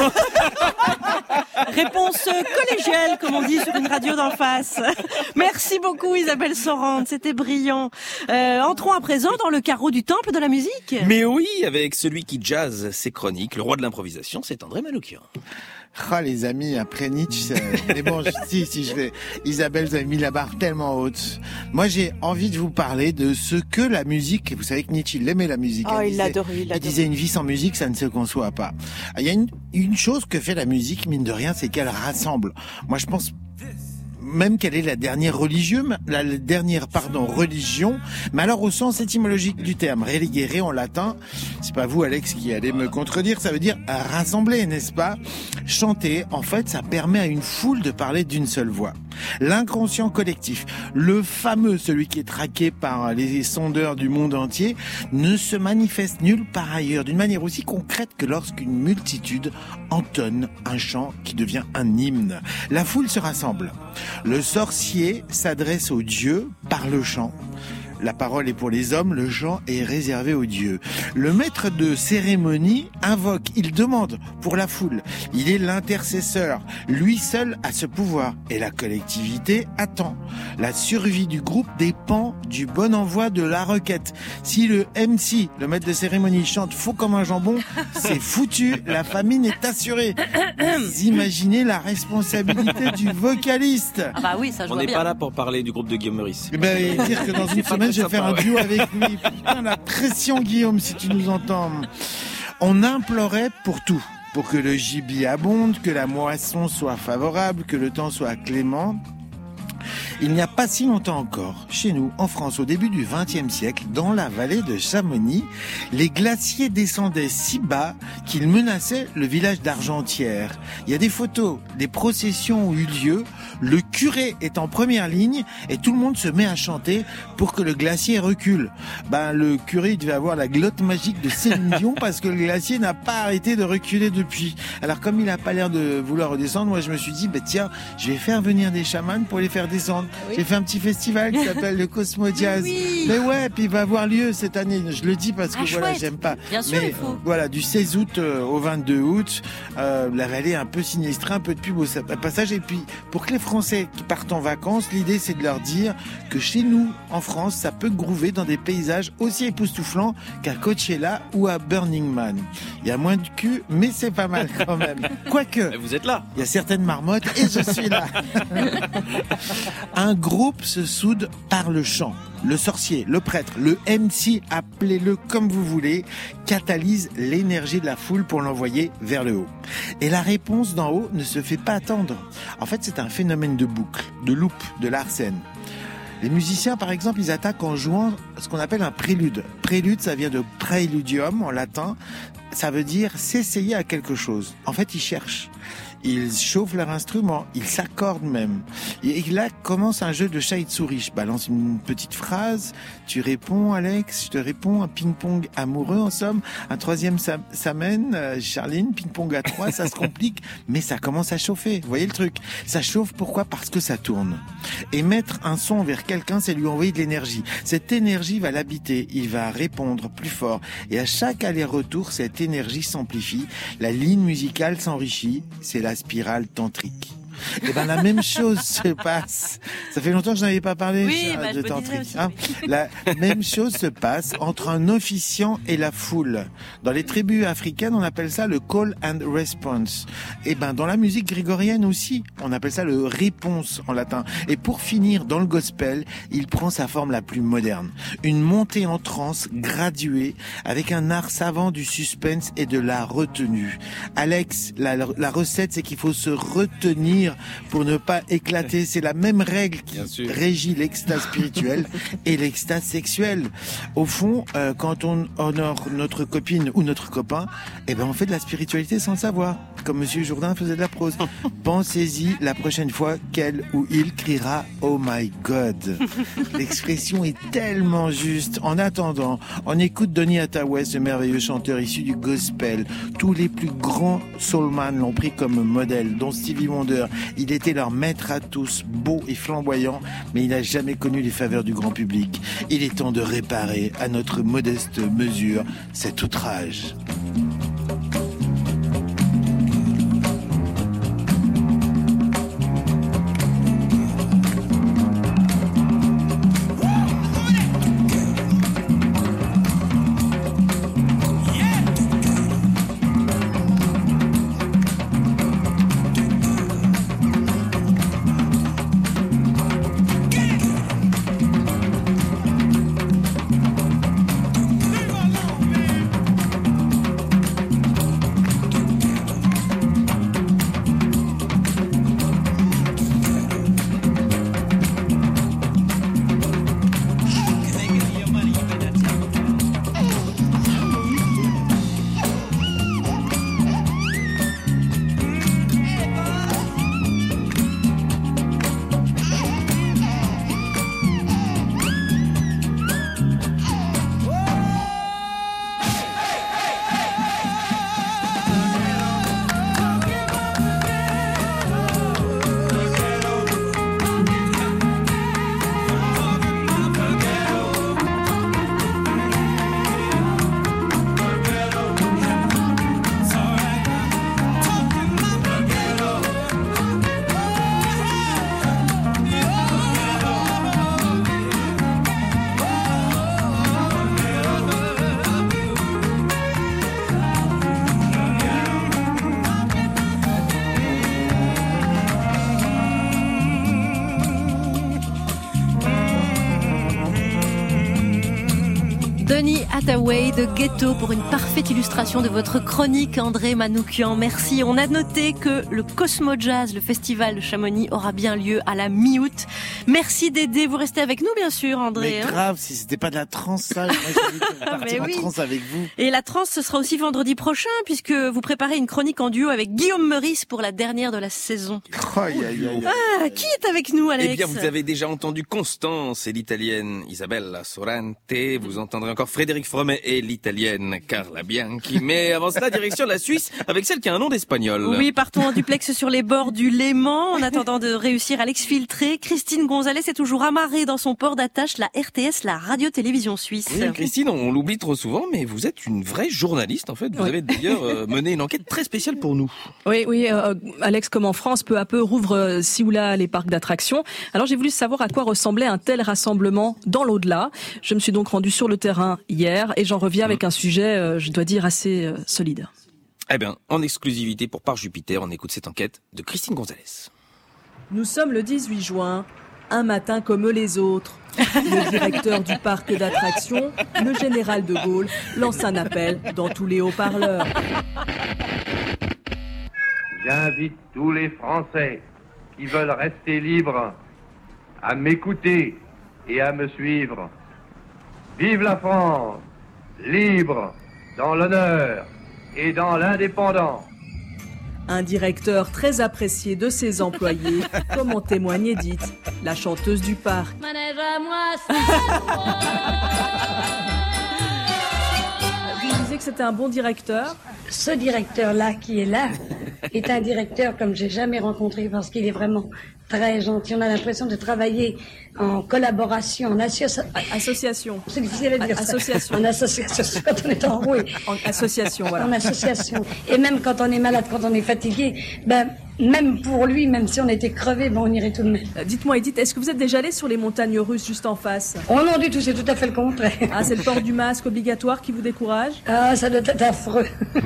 Speaker 3: Réponse collégiale, comme on dit sur une radio d'en face. Merci beaucoup Isabelle Sorand, c'était brillant. Euh, entrons à présent dans le carreau du temple de la musique.
Speaker 2: Mais oui, avec celui qui jazz ses chroniques, le roi de l'improvisation, c'est André Manoukian.
Speaker 7: Ah, les amis, après Nietzsche, mais bon, je, si, si, je vais, Isabelle, vous avez mis la barre tellement haute. Moi, j'ai envie de vous parler de ce que la musique, vous savez que Nietzsche, il aimait la musique.
Speaker 4: Oh, il
Speaker 7: disait,
Speaker 4: l'adorait, il
Speaker 7: il
Speaker 4: l'adorait.
Speaker 7: disait une vie sans musique, ça ne se conçoit pas. Il y a une, une chose que fait la musique, mine de rien, c'est qu'elle rassemble. Moi, je pense, même qu'elle est la dernière religieux, la dernière, pardon, religion, mais alors au sens étymologique du terme, religere en latin, c'est pas vous Alex qui allez me contredire, ça veut dire rassembler, n'est-ce pas? Chanter, en fait, ça permet à une foule de parler d'une seule voix. L'inconscient collectif, le fameux, celui qui est traqué par les sondeurs du monde entier, ne se manifeste nulle part ailleurs, d'une manière aussi concrète que lorsqu'une multitude entonne un chant qui devient un hymne. La foule se rassemble. Le sorcier s'adresse au dieu par le chant. La parole est pour les hommes, le chant est réservé aux dieux. Le maître de cérémonie invoque, il demande pour la foule. Il est l'intercesseur. Lui seul a ce pouvoir. Et la collectivité attend. La survie du groupe dépend du bon envoi de la requête. Si le M C, le maître de cérémonie, chante faux comme un jambon, c'est foutu, la famine est assurée. Vous imaginez la responsabilité du vocaliste.
Speaker 3: Ah bah oui, ça je
Speaker 2: On
Speaker 3: vois
Speaker 2: n'est
Speaker 3: bien.
Speaker 2: pas là pour parler du groupe de Guillaume Meurice.
Speaker 7: Eh ben, dire que dans une
Speaker 2: C'est pas
Speaker 7: semaine,
Speaker 2: très
Speaker 7: je vais faire
Speaker 2: sympa,
Speaker 7: un duo
Speaker 2: ouais.
Speaker 7: avec lui. Putain, la pression, Guillaume, si tu nous entends. On implorait pour tout. Pour que le gibier abonde, que la moisson soit favorable, que le temps soit clément. Il n'y a pas si longtemps encore, chez nous, en France, au début du vingtième siècle, dans la vallée de Chamonix, les glaciers descendaient si bas qu'ils menaçaient le village d'Argentière. Il y a des photos, des processions ont eu lieu, le curé est en première ligne et tout le monde se met à chanter pour que le glacier recule. Ben, le curé il devait avoir la glotte magique de Céline Dion parce que le glacier n'a pas arrêté de reculer depuis. Alors comme il n'a pas l'air de vouloir redescendre, moi je me suis dit, ben tiens, je vais faire venir des chamans pour les faire descendre.
Speaker 3: Oui.
Speaker 7: J'ai fait un petit festival qui s'appelle le Cosmo Jazz.
Speaker 3: Mais oui.
Speaker 7: Mais ouais, puis il va avoir lieu cette année. Je le dis parce que
Speaker 3: Ah,
Speaker 7: voilà,
Speaker 3: chouette.
Speaker 7: j'aime pas.
Speaker 3: Bien sûr,
Speaker 7: Mais
Speaker 3: il faut.
Speaker 7: voilà, du seize août euh, au vingt-deux août, euh, la vallée est un peu sinistrée, un peu de pub au sa- passage. Et puis, pour que les Français qui partent en vacances, l'idée c'est de leur dire que chez nous, en France, ça peut groover dans des paysages aussi époustouflants qu'à Coachella ou à Burning Man. Il y a moins de cul, mais c'est pas mal quand même. Quoique,
Speaker 2: Vous êtes là.
Speaker 7: il y a certaines marmottes et je suis là. Un groupe se soude par le chant. Le sorcier, le prêtre, le M C, appelez-le comme vous voulez, catalyse l'énergie de la foule pour l'envoyer vers le haut. Et la réponse d'en haut ne se fait pas attendre. En fait, c'est un phénomène de boucle, de loop, de Larsen. Les musiciens, par exemple, ils attaquent en jouant ce qu'on appelle un prélude. Prélude, ça vient de praeludium en latin. Ça veut dire s'essayer à quelque chose. En fait, ils cherchent. Ils chauffent leur instrument, ils s'accordent même. Et là commence un jeu de chat et de souris. Je balance une petite phrase, tu réponds Alex, je te réponds, un ping-pong amoureux en somme. Un troisième ça- s'amène, euh, Charline, ping-pong à trois, ça se complique, mais ça commence à chauffer. Vous voyez le truc? Ça chauffe, pourquoi? Parce que ça tourne. Et mettre un son vers quelqu'un, c'est lui envoyer de l'énergie. Cette énergie va l'habiter, il va répondre plus fort. Et à chaque aller-retour, cette énergie s'amplifie, la ligne musicale s'enrichit, c'est la spirale tantrique. Et ben la même chose se passe. Ça fait longtemps que je n'avais pas parlé
Speaker 3: Oui,
Speaker 7: ça,
Speaker 3: bah, je
Speaker 7: de
Speaker 3: me disais
Speaker 7: tantrique.
Speaker 3: aussi.
Speaker 7: Hein. La même chose se passe entre un officiant et la foule. Dans les tribus africaines, on appelle ça le call and response. Et ben dans la musique grégorienne aussi, on appelle ça le réponse en latin. Et pour finir, dans le gospel, il prend sa forme la plus moderne. Une montée en transe graduée avec un art savant du suspense et de la retenue. Alex, la, la recette, c'est qu'il faut se retenir pour ne pas éclater. C'est la même règle qui
Speaker 2: Bien sûr.
Speaker 7: régit l'extase spirituelle et l'extase sexuelle. Au fond, euh, quand on honore notre copine ou notre copain, eh ben on fait de la spiritualité sans le savoir. Comme Monsieur Jourdain faisait de la prose. Pensez-y la prochaine fois qu'elle ou il criera « Oh my God ». L'expression est tellement juste. En attendant, on écoute Donny Hathaway, ce merveilleux chanteur issu du gospel. Tous les plus grands soulman l'ont pris comme modèle, dont Stevie Wonder. Il était leur maître à tous, beau et flamboyant, mais il n'a jamais connu les faveurs du grand public. Il est temps de réparer à notre modeste mesure cet outrage.
Speaker 3: Hathaway de Ghetto pour une parfaite illustration de votre chronique, André Manoukian. Merci. On a noté que le Cosmo Jazz, le festival de Chamonix, aura bien lieu à la mi-août. Merci Dédé. Vous restez avec nous, bien sûr, André.
Speaker 7: Mais grave, si c'était pas de la trance, ça, moi, j'ai envie de partir en
Speaker 3: oui.
Speaker 7: trance avec vous.
Speaker 3: Et la trance, ce sera aussi vendredi prochain, puisque vous préparez une chronique en duo avec Guillaume Meurice pour la dernière de la saison.
Speaker 7: Oh, aïe, aïe, aïe.
Speaker 3: Ah, qui est avec nous, Alex?
Speaker 2: Eh bien, vous avez déjà entendu Constance et l'italienne Isabella Sorante. Vous entendrez encore Frédéric Fromet et l'italienne Carla Bianchi. Mais avant cela, direction la Suisse avec celle qui a un nom d'espagnol.
Speaker 3: Oui, partons en duplex sur les bords du Léman. En attendant de réussir à l'exfiltrer, Christine Gonzalez est toujours amarrée dans son port d'attache, la R T S, la radio-télévision suisse.
Speaker 2: Oui, Christine, on l'oublie trop souvent, mais vous êtes une vraie journaliste, en fait. Vous oui. avez d'ailleurs euh, mené une enquête très spéciale pour nous.
Speaker 5: Oui, oui, euh, Alex, comme en France, peu à peu rouvre euh, ci ou là les parcs d'attractions. Alors j'ai voulu savoir à quoi ressemblait un tel rassemblement dans l'au-delà. Je me suis donc rendu sur le terrain hier et j'en reviens avec un sujet, euh, je dois dire, assez euh, solide.
Speaker 2: Eh bien, en exclusivité pour Par Jupiter, on écoute cette enquête de Christine Gonzalez.
Speaker 5: Nous sommes le dix-huit juin, un matin comme les autres. Le directeur du parc d'attractions, le général de Gaulle, lance un appel dans tous les haut-parleurs.
Speaker 6: J'invite tous les Français qui veulent rester libres à m'écouter et à me suivre. Vive la France, libre, dans l'honneur et dans l'indépendance.
Speaker 5: Un directeur très apprécié de ses employés, comme en témoigne Edith, la chanteuse du parc. Vous disiez que c'était un bon directeur ?
Speaker 13: Ce directeur-là qui est là est un directeur comme j'ai jamais rencontré parce qu'il est vraiment très gentil. On a l'impression de travailler en collaboration, en associa...
Speaker 5: association.
Speaker 13: C'est difficile à dire ça.
Speaker 5: Association.
Speaker 13: En association, quand on est enroué.
Speaker 5: En association, voilà.
Speaker 13: En association. Et même quand on est malade, quand on est fatigué, ben, même pour lui, même si on était crevé, ben, on irait tout de même.
Speaker 5: Euh, dites-moi, Edith, est-ce que vous êtes déjà allée sur les montagnes russes juste en face ?
Speaker 13: Oh non, du tout, c'est tout à fait le contraire.
Speaker 5: Ah, c'est le port du masque obligatoire qui vous décourage ?
Speaker 13: Ah, ça doit être affreux.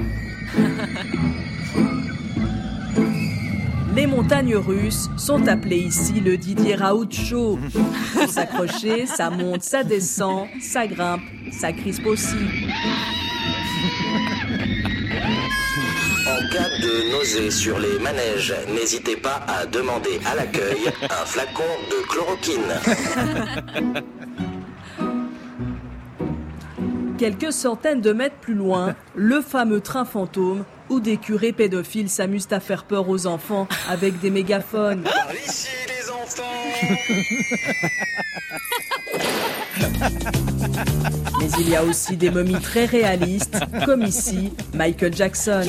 Speaker 5: Les montagnes russes sont appelées ici le Didier Raoult Show. Faut s'accrocher, ça monte, ça descend, ça grimpe, ça crispe aussi.
Speaker 14: En cas de nausée sur les manèges, n'hésitez pas à demander à l'accueil un flacon de chloroquine.
Speaker 5: Quelques centaines de mètres plus loin, le fameux train fantôme où des curés pédophiles s'amusent à faire peur aux enfants avec des mégaphones.
Speaker 14: Par ici, les enfants.
Speaker 5: Mais il y a aussi des momies très réalistes, comme ici, Michael Jackson.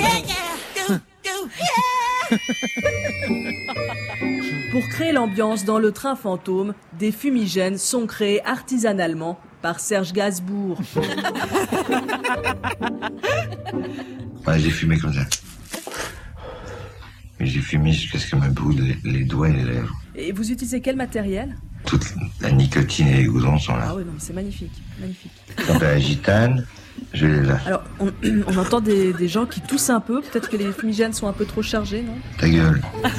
Speaker 5: Pour créer l'ambiance dans le train fantôme, des fumigènes sont créés artisanalement par Serge Gainsbourg.
Speaker 15: Ouais, j'ai fumé comme ça. Mais j'ai fumé jusqu'à ce que me brûle les, les doigts et les lèvres.
Speaker 5: Et vous utilisez quel matériel ?
Speaker 15: Toute la nicotine et les goudrons sont là.
Speaker 5: Ah oui, non, c'est magnifique, magnifique.
Speaker 15: Quant à la gitane, je l'ai là.
Speaker 5: Alors, on, on entend des, des gens qui toussent un peu. Peut-être que les fumigènes sont un peu trop chargés, non ?
Speaker 15: Ta gueule.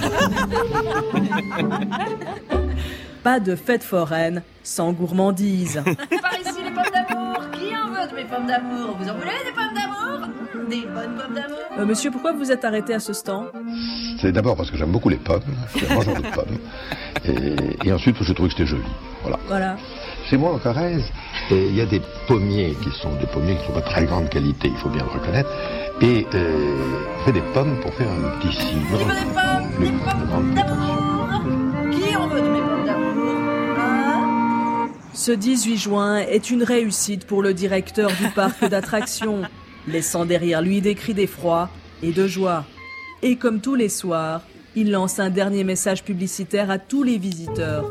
Speaker 13: Pas de fête foraine sans gourmandise.
Speaker 16: Par ici les pommes d'amour. Qui en veut de mes pommes d'amour? Vous en voulez des pommes d'amour? Des bonnes pommes d'amour?
Speaker 5: Euh, monsieur, pourquoi vous êtes arrêté à ce stand?
Speaker 17: C'est d'abord parce que j'aime beaucoup les pommes, je suis un mangeur de pommes, et, et ensuite parce que je trouvais que c'était joli. Voilà.
Speaker 5: Voilà.
Speaker 17: Chez moi en Corrèze, il y a des pommiers qui sont des pommiers qui ne sont pas de très grande qualité, il faut bien le reconnaître, et euh, on fait des pommes pour faire un petit cidre.
Speaker 16: Qui veut des pommes? Des pommes d'amour? Qui en veut de mes pommes d'amour? Hein?
Speaker 5: Ce dix-huit juin est une réussite pour le directeur du parc d'attractions, laissant derrière lui des cris d'effroi et de joie. Et comme tous les soirs, il lance un dernier message publicitaire à tous les visiteurs.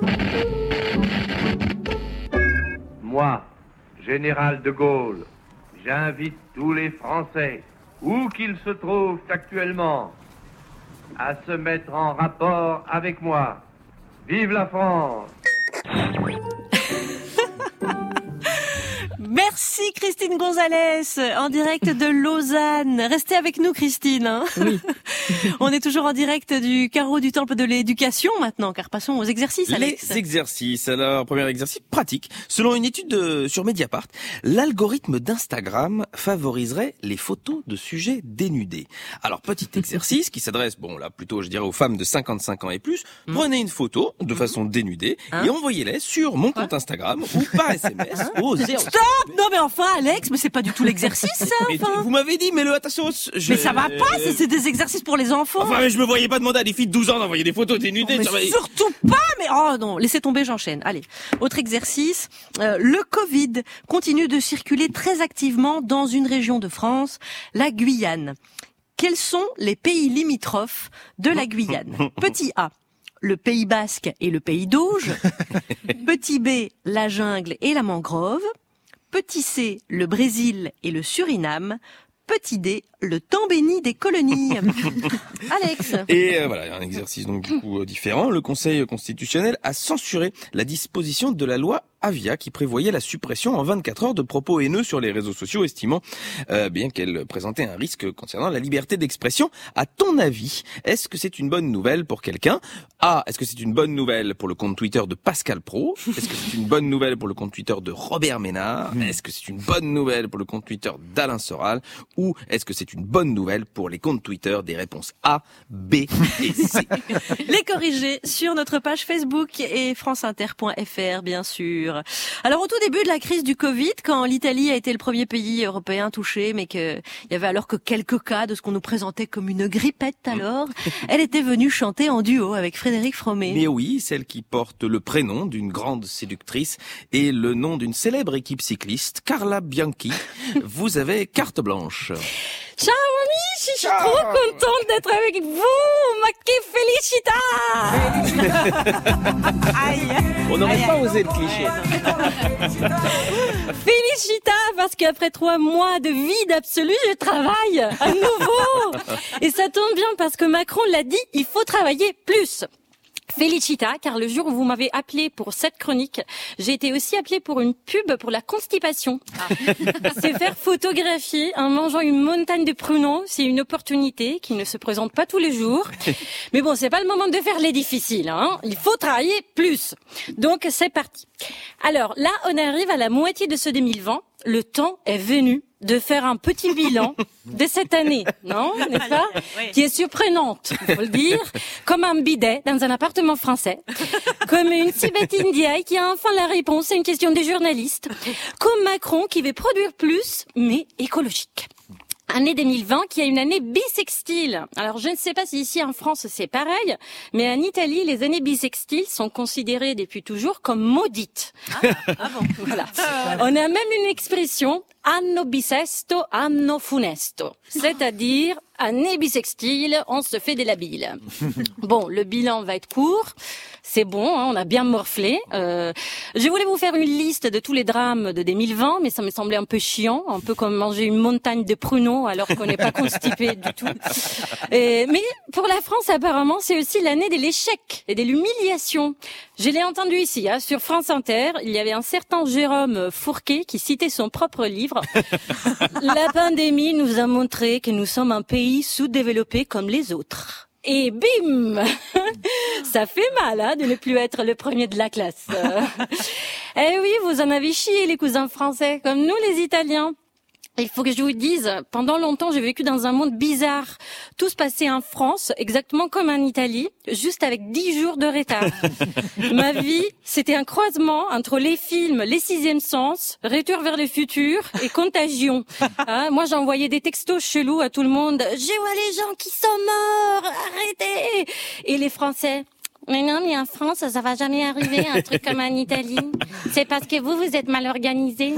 Speaker 6: Moi, général de Gaulle, j'invite tous les Français, où qu'ils se trouvent actuellement, à se mettre en rapport avec moi. Vive la France!
Speaker 3: Merci Merci Christine Gonzalez, en direct de Lausanne. Restez avec nous Christine. Hein.
Speaker 5: Oui.
Speaker 3: On est toujours en direct du carreau du temple de l'éducation maintenant, car passons aux exercices, Alex.
Speaker 2: Les exercices. Alors, premier exercice pratique. Selon une étude de, sur Mediapart, l'algorithme d'Instagram favoriserait les photos de sujets dénudés. Alors, petit exercice qui s'adresse, bon là plutôt je dirais aux femmes de cinquante-cinq ans et plus. Mmh. Prenez une photo de façon dénudée hein et envoyez-les sur mon compte Instagram ou par S M S au zéro.
Speaker 3: Stop! Non mais enfin Alex, mais c'est pas du tout l'exercice ça. Enfin.
Speaker 2: Vous m'avez dit, mais le attention. Je...
Speaker 3: Mais ça va pas, c'est, c'est des exercices pour les enfants.
Speaker 2: Enfin, mais je me voyais pas demander à des filles de douze ans d'envoyer des photos dénudées.
Speaker 3: Non, mais surtout pas. Mais oh non, laissez tomber, j'enchaîne. Allez, autre exercice. Euh, le Covid continue de circuler très activement dans une région de France, la Guyane. Quels sont les pays limitrophes de la Guyane? Petit A, le Pays Basque et le Pays d'Auge. Petit B, la jungle et la mangrove. Petit C, le Brésil et le Suriname. Petit D, le temps béni des colonies. Alex.
Speaker 2: Et euh, voilà, un exercice donc du coup euh, différent. Le Conseil constitutionnel a censuré la disposition de la loi Avia qui prévoyait la suppression en vingt-quatre heures de propos haineux sur les réseaux sociaux, estimant euh, bien qu'elle présentait un risque concernant la liberté d'expression. À ton avis, est-ce que c'est une bonne nouvelle pour quelqu'un? A, est-ce que c'est une bonne nouvelle pour le compte Twitter de Pascal Praud? Est-ce que c'est une bonne nouvelle pour le compte Twitter de Robert Ménard? Est-ce que c'est une bonne nouvelle pour le compte Twitter d'Alain Soral? Ou est-ce que c'est une bonne nouvelle pour les comptes Twitter des réponses A, B et C?
Speaker 3: Les corriger sur notre page Facebook et franceinter point f r, bien sûr. Alors, au tout début de la crise du Covid, quand l'Italie a été le premier pays européen touché, mais qu'il y avait alors que quelques cas de ce qu'on nous présentait comme une grippette alors, elle était venue chanter en duo avec Frédéric Fromet.
Speaker 2: Mais oui, celle qui porte le prénom d'une grande séductrice et le nom d'une célèbre équipe cycliste, Carla Bianchi. Vous avez carte blanche.
Speaker 9: Ciao amis, je suis trop contente d'être avec vous, ma félicita.
Speaker 2: On n'aurait pas osé le cliché.
Speaker 9: Félicita, parce qu'après trois mois de vide absolu, je travaille à nouveau. Et ça tombe bien parce que Macron l'a dit, il faut travailler plus. Félicita, car le jour où vous m'avez appelé pour cette chronique, j'ai été aussi appelée pour une pub pour la constipation. Ah. C'est faire photographier en mangeant une montagne de pruneaux, c'est une opportunité qui ne se présente pas tous les jours. Mais bon, c'est pas le moment de faire les difficiles, hein. Il faut travailler plus. Donc c'est parti. Alors là, on arrive à la moitié de ce deux mille vingt. Le temps est venu de faire un petit bilan de cette année, non, n'est-ce pas, oui. Qui est surprenante, il faut le dire, comme un bidet dans un appartement français, comme une Sibeth Ndiaye qui a enfin la réponse à une question des journalistes, comme Macron qui veut produire plus, mais écologique. Année deux mille vingt qui est une année bissextile. Alors je ne sais pas si ici en France c'est pareil, mais en Italie les années bissextiles sont considérées depuis toujours comme maudites. Ah, ah bon. Voilà. On a même une expression anno bisesto, anno funesto, c'est-à-dire année bissextile, on se fait des labiles. Bon, le bilan va être court. C'est bon, hein, on a bien morflé. Euh, je voulais vous faire une liste de tous les drames de deux mille vingt, mais ça me semblait un peu chiant, un peu comme manger une montagne de pruneaux alors qu'on n'est pas constipé du tout. Et, mais pour la France, apparemment, c'est aussi l'année de l'échec et de l'humiliation. Je l'ai entendu ici, hein, sur France Inter, il y avait un certain Jérôme Fourquet qui citait son propre livre. La pandémie nous a montré que nous sommes un pays sous-développé comme les autres. Et bim, ça fait mal hein, de ne plus être le premier de la classe. Eh oui, vous en avez chié les cousins français, comme nous les Italiens. Il faut que je vous dise, pendant longtemps, j'ai vécu dans un monde bizarre. Tout se passait en France, exactement comme en Italie, juste avec dix jours de retard. Ma vie, c'était un croisement entre les films Les Sixième Sens, Retour vers le futur et Contagion. Hein, moi, j'envoyais des textos chelous à tout le monde. Je vois les gens qui sont morts, arrêtez! Et les Français... Mais non, mais en France, ça va jamais arriver, un truc comme en Italie. C'est parce que vous, vous êtes mal organisés.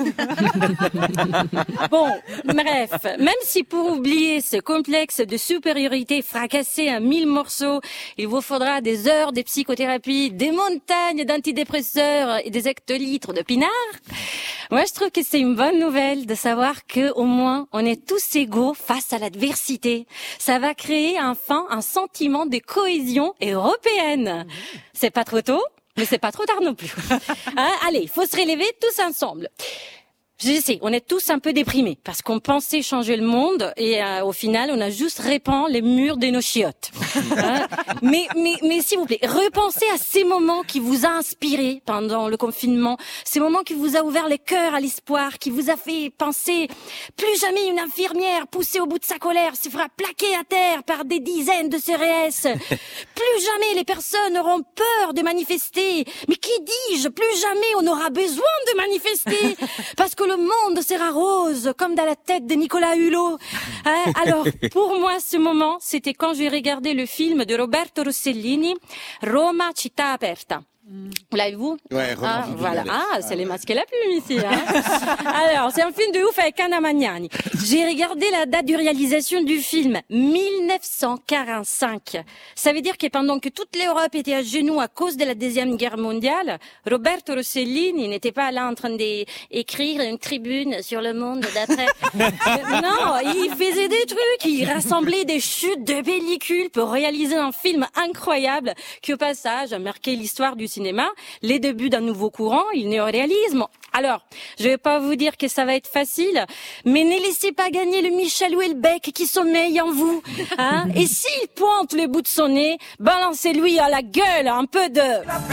Speaker 9: Bon, bref, même si pour oublier ce complexe de supériorité fracassé en mille morceaux, il vous faudra des heures de psychothérapie, des montagnes d'antidépresseurs et des hectolitres de pinard, moi, je trouve que c'est une bonne nouvelle de savoir que, au moins, on est tous égaux face à l'adversité. Ça va créer enfin un sentiment de cohésion européenne. C'est pas trop tôt, mais c'est pas trop tard non plus. Hein, allez, il faut se relever tous ensemble. je sais, on est tous un peu déprimés parce qu'on pensait changer le monde et euh, au final, on a juste répandu les murs de nos chiottes. Hein? mais, mais, mais s'il vous plaît, repensez à ces moments qui vous a inspiré pendant le confinement, ces moments qui vous a ouvert les cœurs à l'espoir, qui vous a fait penser plus jamais une infirmière poussée au bout de sa colère se fera plaquer à terre par des dizaines de C R S. Plus jamais les personnes auront peur de manifester. Mais qui dis-je? Plus jamais on aura besoin de manifester parce que le monde sera rose, comme dans la tête de Nicolas Hulot. Hein? Alors, pour moi, ce moment, c'était quand j'ai regardé le film de Roberto Rossellini, Roma città aperta. Vous l'avez-vous?
Speaker 7: Ouais,
Speaker 9: ah,
Speaker 7: Romain
Speaker 9: voilà.
Speaker 7: Fidel.
Speaker 9: Ah, c'est les masques et la plume ici. Hein. Alors, c'est un film de ouf avec Anna Magnani. J'ai regardé la date de réalisation du film, mille neuf cent quarante-cinq. Ça veut dire que pendant que toute l'Europe était à genoux à cause de la Deuxième Guerre mondiale, Roberto Rossellini n'était pas là en train d'écrire une tribune sur le monde d'après. Non, il faisait des trucs, il rassemblait des chutes de pellicules pour réaliser un film incroyable qui, au passage, a marqué l'histoire du cinéma, les débuts d'un nouveau courant, le néoréalisme. Alors, je vais pas vous dire que ça va être facile, mais ne laissez pas gagner le Michel Houellebecq qui sommeille en vous. Hein? Et s'il pointe le bout de son nez, balancez-lui à la gueule un peu de...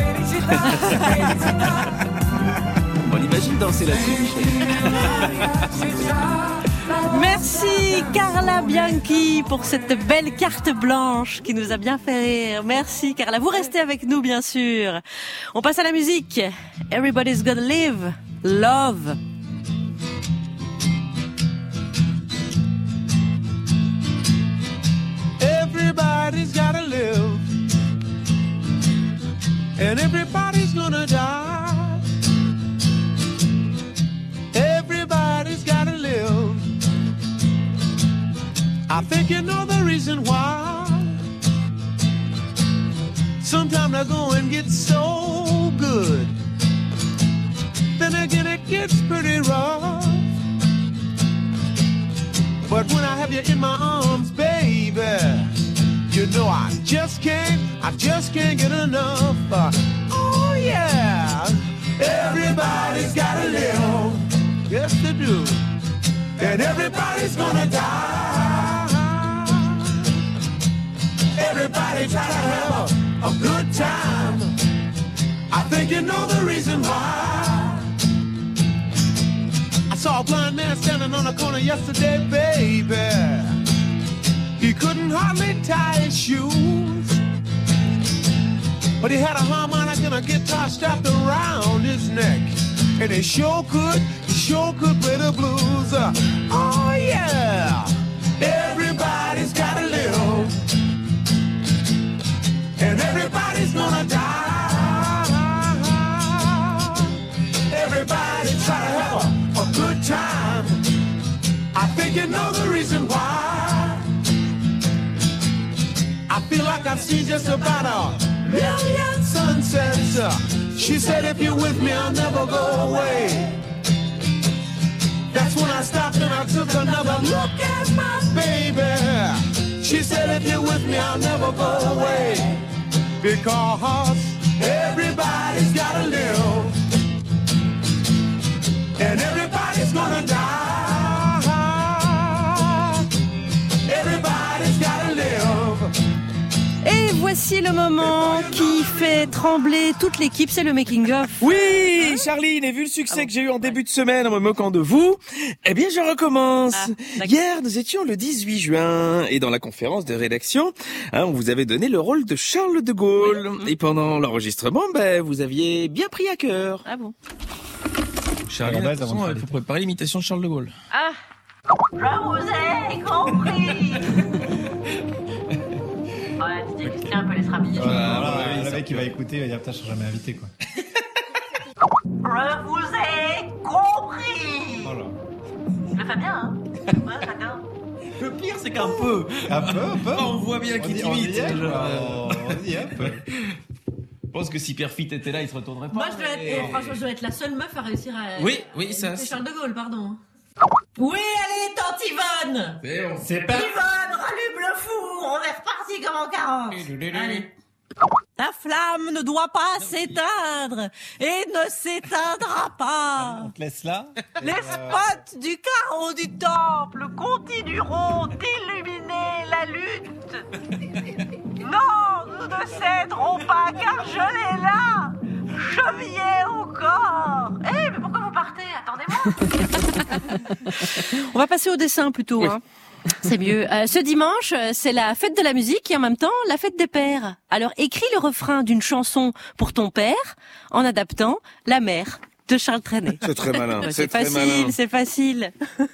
Speaker 2: On l'imagine danser là-dessus.
Speaker 3: Merci Carla Bianchi pour cette belle carte blanche qui nous a bien fait rire. Merci Carla. Vous restez avec nous bien sûr. On passe à la musique. Everybody's Gotta Live. Love.
Speaker 18: Everybody's gotta live. And everybody's gonna die. Everybody's gotta live. I think you know the reason why. Sometimes the going gets so good, then again it gets pretty rough. But when I have you in my arms, baby, you know I just can't, I just can't get enough. Uh, oh yeah, everybody's gotta live. Yes they do. And everybody's gonna die. Everybody try to have a, a good time. I think you know the reason why. I saw a blind man standing on a corner yesterday, baby. He couldn't hardly tie his shoes, but he had a harmonica and a guitar strapped around his neck, and he sure could, he sure could play the blues. Uh, oh yeah, everybody's gotta live. And everybody's gonna die. Everybody try to have a, a good time. I think you know the reason why. I feel like I've seen just about a million sunsets. Uh, she said if you're with me I'll never go away. That's when I stopped and I took another look at my baby. She said if you're with me I'll never go away. Because everybody's gotta live. And everybody's gonna die. Everybody's gotta live.
Speaker 3: Et voici le moment qui fait trembler toute l'équipe, c'est le making-of.
Speaker 2: Oui, Charline, et vu le succès ah, que j'ai eu en début de semaine en me moquant de vous, eh bien je recommence. Ah, Hier, nous étions le dix-huit juin, et dans la conférence de rédaction, hein, on vous avait donné le rôle de Charles de Gaulle. Oui. Et pendant l'enregistrement, ben, vous aviez bien pris à cœur.
Speaker 3: Ah bon?
Speaker 2: Charline, attention, il faut préparer l'imitation de Charles de Gaulle.
Speaker 3: Ah,
Speaker 16: je vous ai compris. Ouais, Didier Christian peut les se rhabiller.
Speaker 19: Voilà, voilà, ouais, le mec qui va écouter, il va dire putain, je suis jamais invité quoi.
Speaker 16: Je vous ai compris.
Speaker 19: Voilà.
Speaker 16: Je le fais bien, hein. Ouais, d'accord.
Speaker 2: Le pire, c'est qu'un peu.
Speaker 19: Un peu, un peu.
Speaker 2: On voit bien qu'il t'imite.
Speaker 19: On y est, un peu.
Speaker 2: Je pense que si Perfit était là, il se retournerait pas.
Speaker 3: Moi, je dois être, et... franchement, je dois être la seule meuf à réussir à...
Speaker 2: Oui, oui, ça...
Speaker 3: C'est Charles de Gaulle, pardon. Oui, allez, tante Yvonne.
Speaker 2: C'est bon. C'est pas...
Speaker 16: Yvonne, rallume le four. On est reparti comme en quarante.
Speaker 3: Allez. Ta flamme ne doit pas s'éteindre et ne s'éteindra pas.
Speaker 19: On te laisse là.
Speaker 3: Les spots du carreau du temple continueront d'illuminer la lutte. Non, nous ne céderons pas car je l'ai là. Chevillé au corps. Eh, mais pourquoi vous partez? Attendez-moi. On va passer au dessin plutôt. Oui. Hein. C'est mieux. Euh, ce dimanche, c'est la fête de la musique et en même temps la fête des pères. Alors écris le refrain d'une chanson pour ton père en adaptant La mère de Charles Trenet.
Speaker 2: C'est très malin.
Speaker 3: C'est,
Speaker 2: c'est
Speaker 3: facile,
Speaker 2: très malin.
Speaker 3: c'est facile.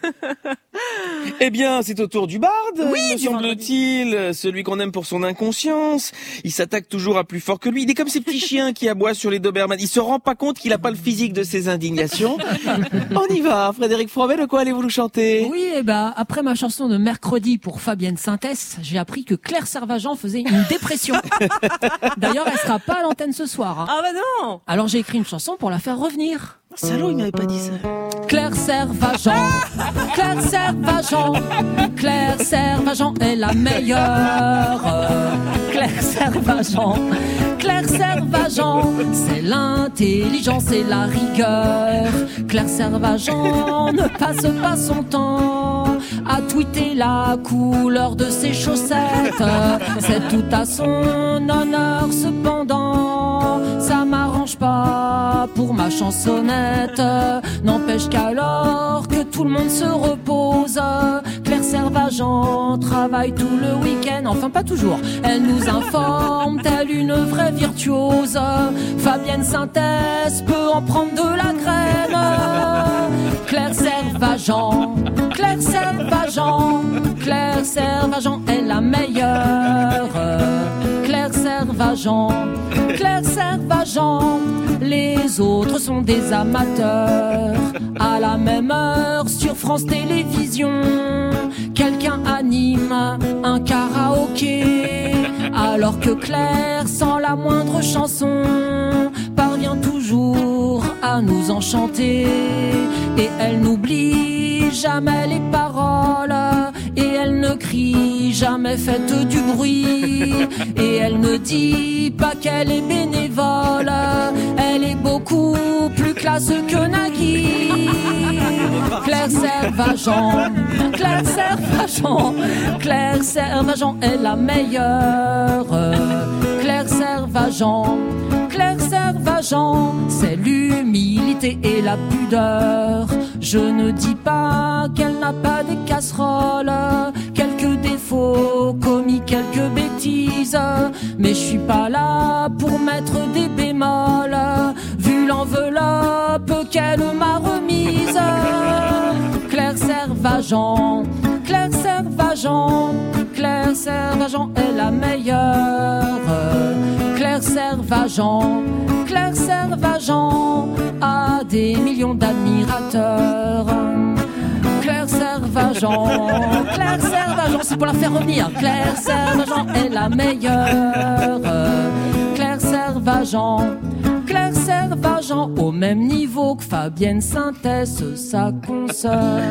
Speaker 2: Eh bien, c'est au tour du barde,
Speaker 3: oui,
Speaker 2: me semble-t-il, celui qu'on aime pour son inconscience. Il s'attaque toujours à plus fort que lui. Il est comme ces petits chiens qui aboient sur les Doberman. Il se rend pas compte qu'il a pas le physique de ses indignations. On y va, Frédéric Fromet, de quoi allez-vous nous chanter?
Speaker 20: Oui, eh ben, après ma chanson de mercredi pour Fabienne Sintès, j'ai appris que Claire Servageant faisait une dépression. D'ailleurs, elle sera pas à l'antenne ce soir. Hein.
Speaker 3: Ah bah non.
Speaker 20: Alors j'ai écrit une chanson pour la faire revenir.
Speaker 3: Salaud, il m'avait pas dit ça.
Speaker 20: Claire Servageant, Claire Servageant, Claire Servageant est la meilleure. Claire Servageant, Claire Servageant, c'est l'intelligence et la rigueur. Claire Servageant ne passe pas son temps à tweeter la couleur de ses chaussettes. C'est tout à son honneur cependant. Ça m'arrange pas pour ma chansonnette. N'empêche qu'alors que tout le monde se repose, Claire Servageant travaille tout le week-end. Enfin pas toujours, elle nous informe telle une vraie virtuose. Fabienne Sintès peut en prendre de la graine. Claire Servageant, Claire Servageant, Claire Servageant est la meilleure. Claire Servageant, Claire Servageant, les autres sont des amateurs. À la même heure sur France Télévisions, quelqu'un anime un karaoké, alors que Claire, sans la moindre chanson, parvient toujours à nous enchanter. Et elle n'oublie jamais les paroles, et elle ne crie jamais faites du bruit, et elle ne dit pas qu'elle est bénévole, elle est beaucoup plus classe que Nagui. Claire Servageant, Claire Servageant, Claire Servageant est la meilleure. Claire Servageant, Claire Servageant, c'est l'humilité et la pudeur. Je ne dis pas qu'elle n'a pas des casseroles, quelques défauts commis, quelques bêtises, mais je suis pas là pour mettre des bémols, vu l'enveloppe qu'elle m'a remise. Claire Servageant, Claire Servageant, Claire Servageant est la meilleure. Claire Servageant, Claire Servageant a des millions d'admirateurs. Claire Servageant, Claire Servageant, c'est pour la faire revenir. Claire Servageant est la meilleure. Claire Servageant, Claire Servageant, au même niveau que Fabienne Sintès, sa consoeur.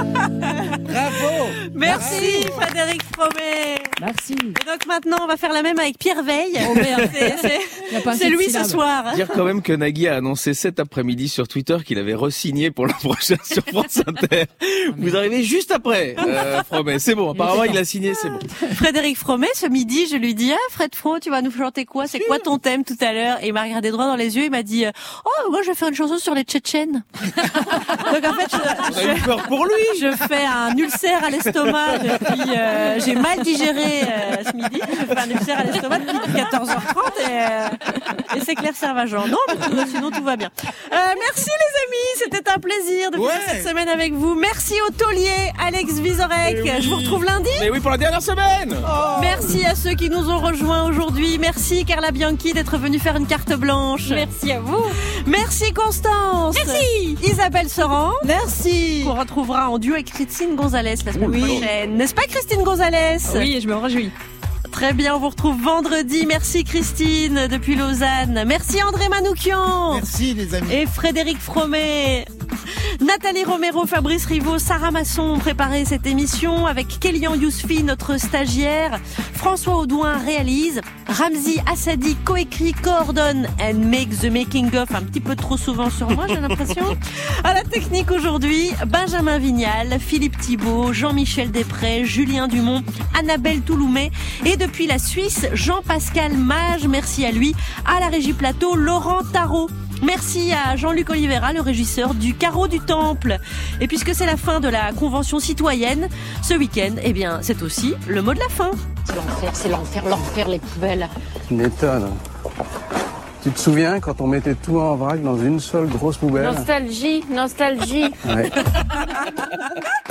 Speaker 3: Bravo. Merci Frédéric Fromet.
Speaker 20: Merci.
Speaker 3: Et donc maintenant, on va faire la même avec Pierre Veille.
Speaker 20: Oh merde.
Speaker 3: C'est, c'est, c'est lui ce soir. Hein.
Speaker 2: Dire quand même que Nagui a annoncé cet après-midi sur Twitter qu'il avait re-signé pour la prochaine sur France Inter. Vous arrivez juste après, euh, Fromet. C'est bon. Apparemment, il a signé, c'est bon.
Speaker 3: Frédéric Fromet, ce midi, je lui dis, ah, Fred Fro, tu vas nous chanter quoi? C'est quoi ton thème tout à l'heure? Et il m'a regardé droit dans les yeux, il m'a dit, oh, moi, je vais faire une chanson sur les Tchétchènes. Donc, en fait, je,
Speaker 2: On a eu peur pour lui.
Speaker 3: Je fais un ulcère à l'estomac depuis, euh, j'ai mal digéré, euh, ce midi. Je fais un ulcère à l'estomac depuis quatorze heures trente et, euh, et c'est Claire Servageant. Non, mais sinon tout va bien. Euh, merci les amis, c'était un plaisir de
Speaker 2: ouais.
Speaker 3: faire cette semaine avec vous. Merci au taulier Alex Vizorek.
Speaker 2: Oui.
Speaker 3: Je vous retrouve lundi.
Speaker 2: Mais oui, pour la dernière semaine.
Speaker 3: Oh. Merci à ceux qui nous ont rejoints aujourd'hui. Merci Carla Bianchi d'être venue faire une carte blanche.
Speaker 9: Merci à vous.
Speaker 3: Merci Constance.
Speaker 9: Merci.
Speaker 3: Isabelle Soran.
Speaker 4: Merci.
Speaker 3: Qu'on retrouvera en duo avec Christine Gonzalez la semaine oui. prochaine. N'est-ce pas Christine Gonzalez?
Speaker 5: Oui, je me réjouis.
Speaker 3: Très bien, on vous retrouve vendredi. Merci Christine depuis Lausanne. Merci André Manoukian.
Speaker 7: Merci les amis.
Speaker 3: Et Frédéric Fromet. Nathalie Romero, Fabrice Rivaud, Sarah Masson ont préparé cette émission avec Kélian Yousfi, notre stagiaire. François Audouin réalise. Ramzi Assadi coécrit, coordonne and make the making of un petit peu trop souvent sur moi, j'ai l'impression. À la technique aujourd'hui, Benjamin Vignal, Philippe Thibault, Jean-Michel Després, Julien Dumont, Annabelle Touloumet et depuis la Suisse, Jean-Pascal Mage. Merci à lui. À la régie plateau, Laurent Tarot. Merci à Jean-Luc Oliveira, le régisseur du Carreau du Temple. Et puisque c'est la fin de la Convention citoyenne, ce week-end, eh bien, c'est aussi le mot de la fin.
Speaker 21: C'est l'enfer, c'est l'enfer, l'enfer, les poubelles.
Speaker 22: Tu m'étonnes. Tu te souviens quand on mettait tout en vrac dans une seule grosse poubelle ?
Speaker 21: Nostalgie, nostalgie.
Speaker 22: Ouais.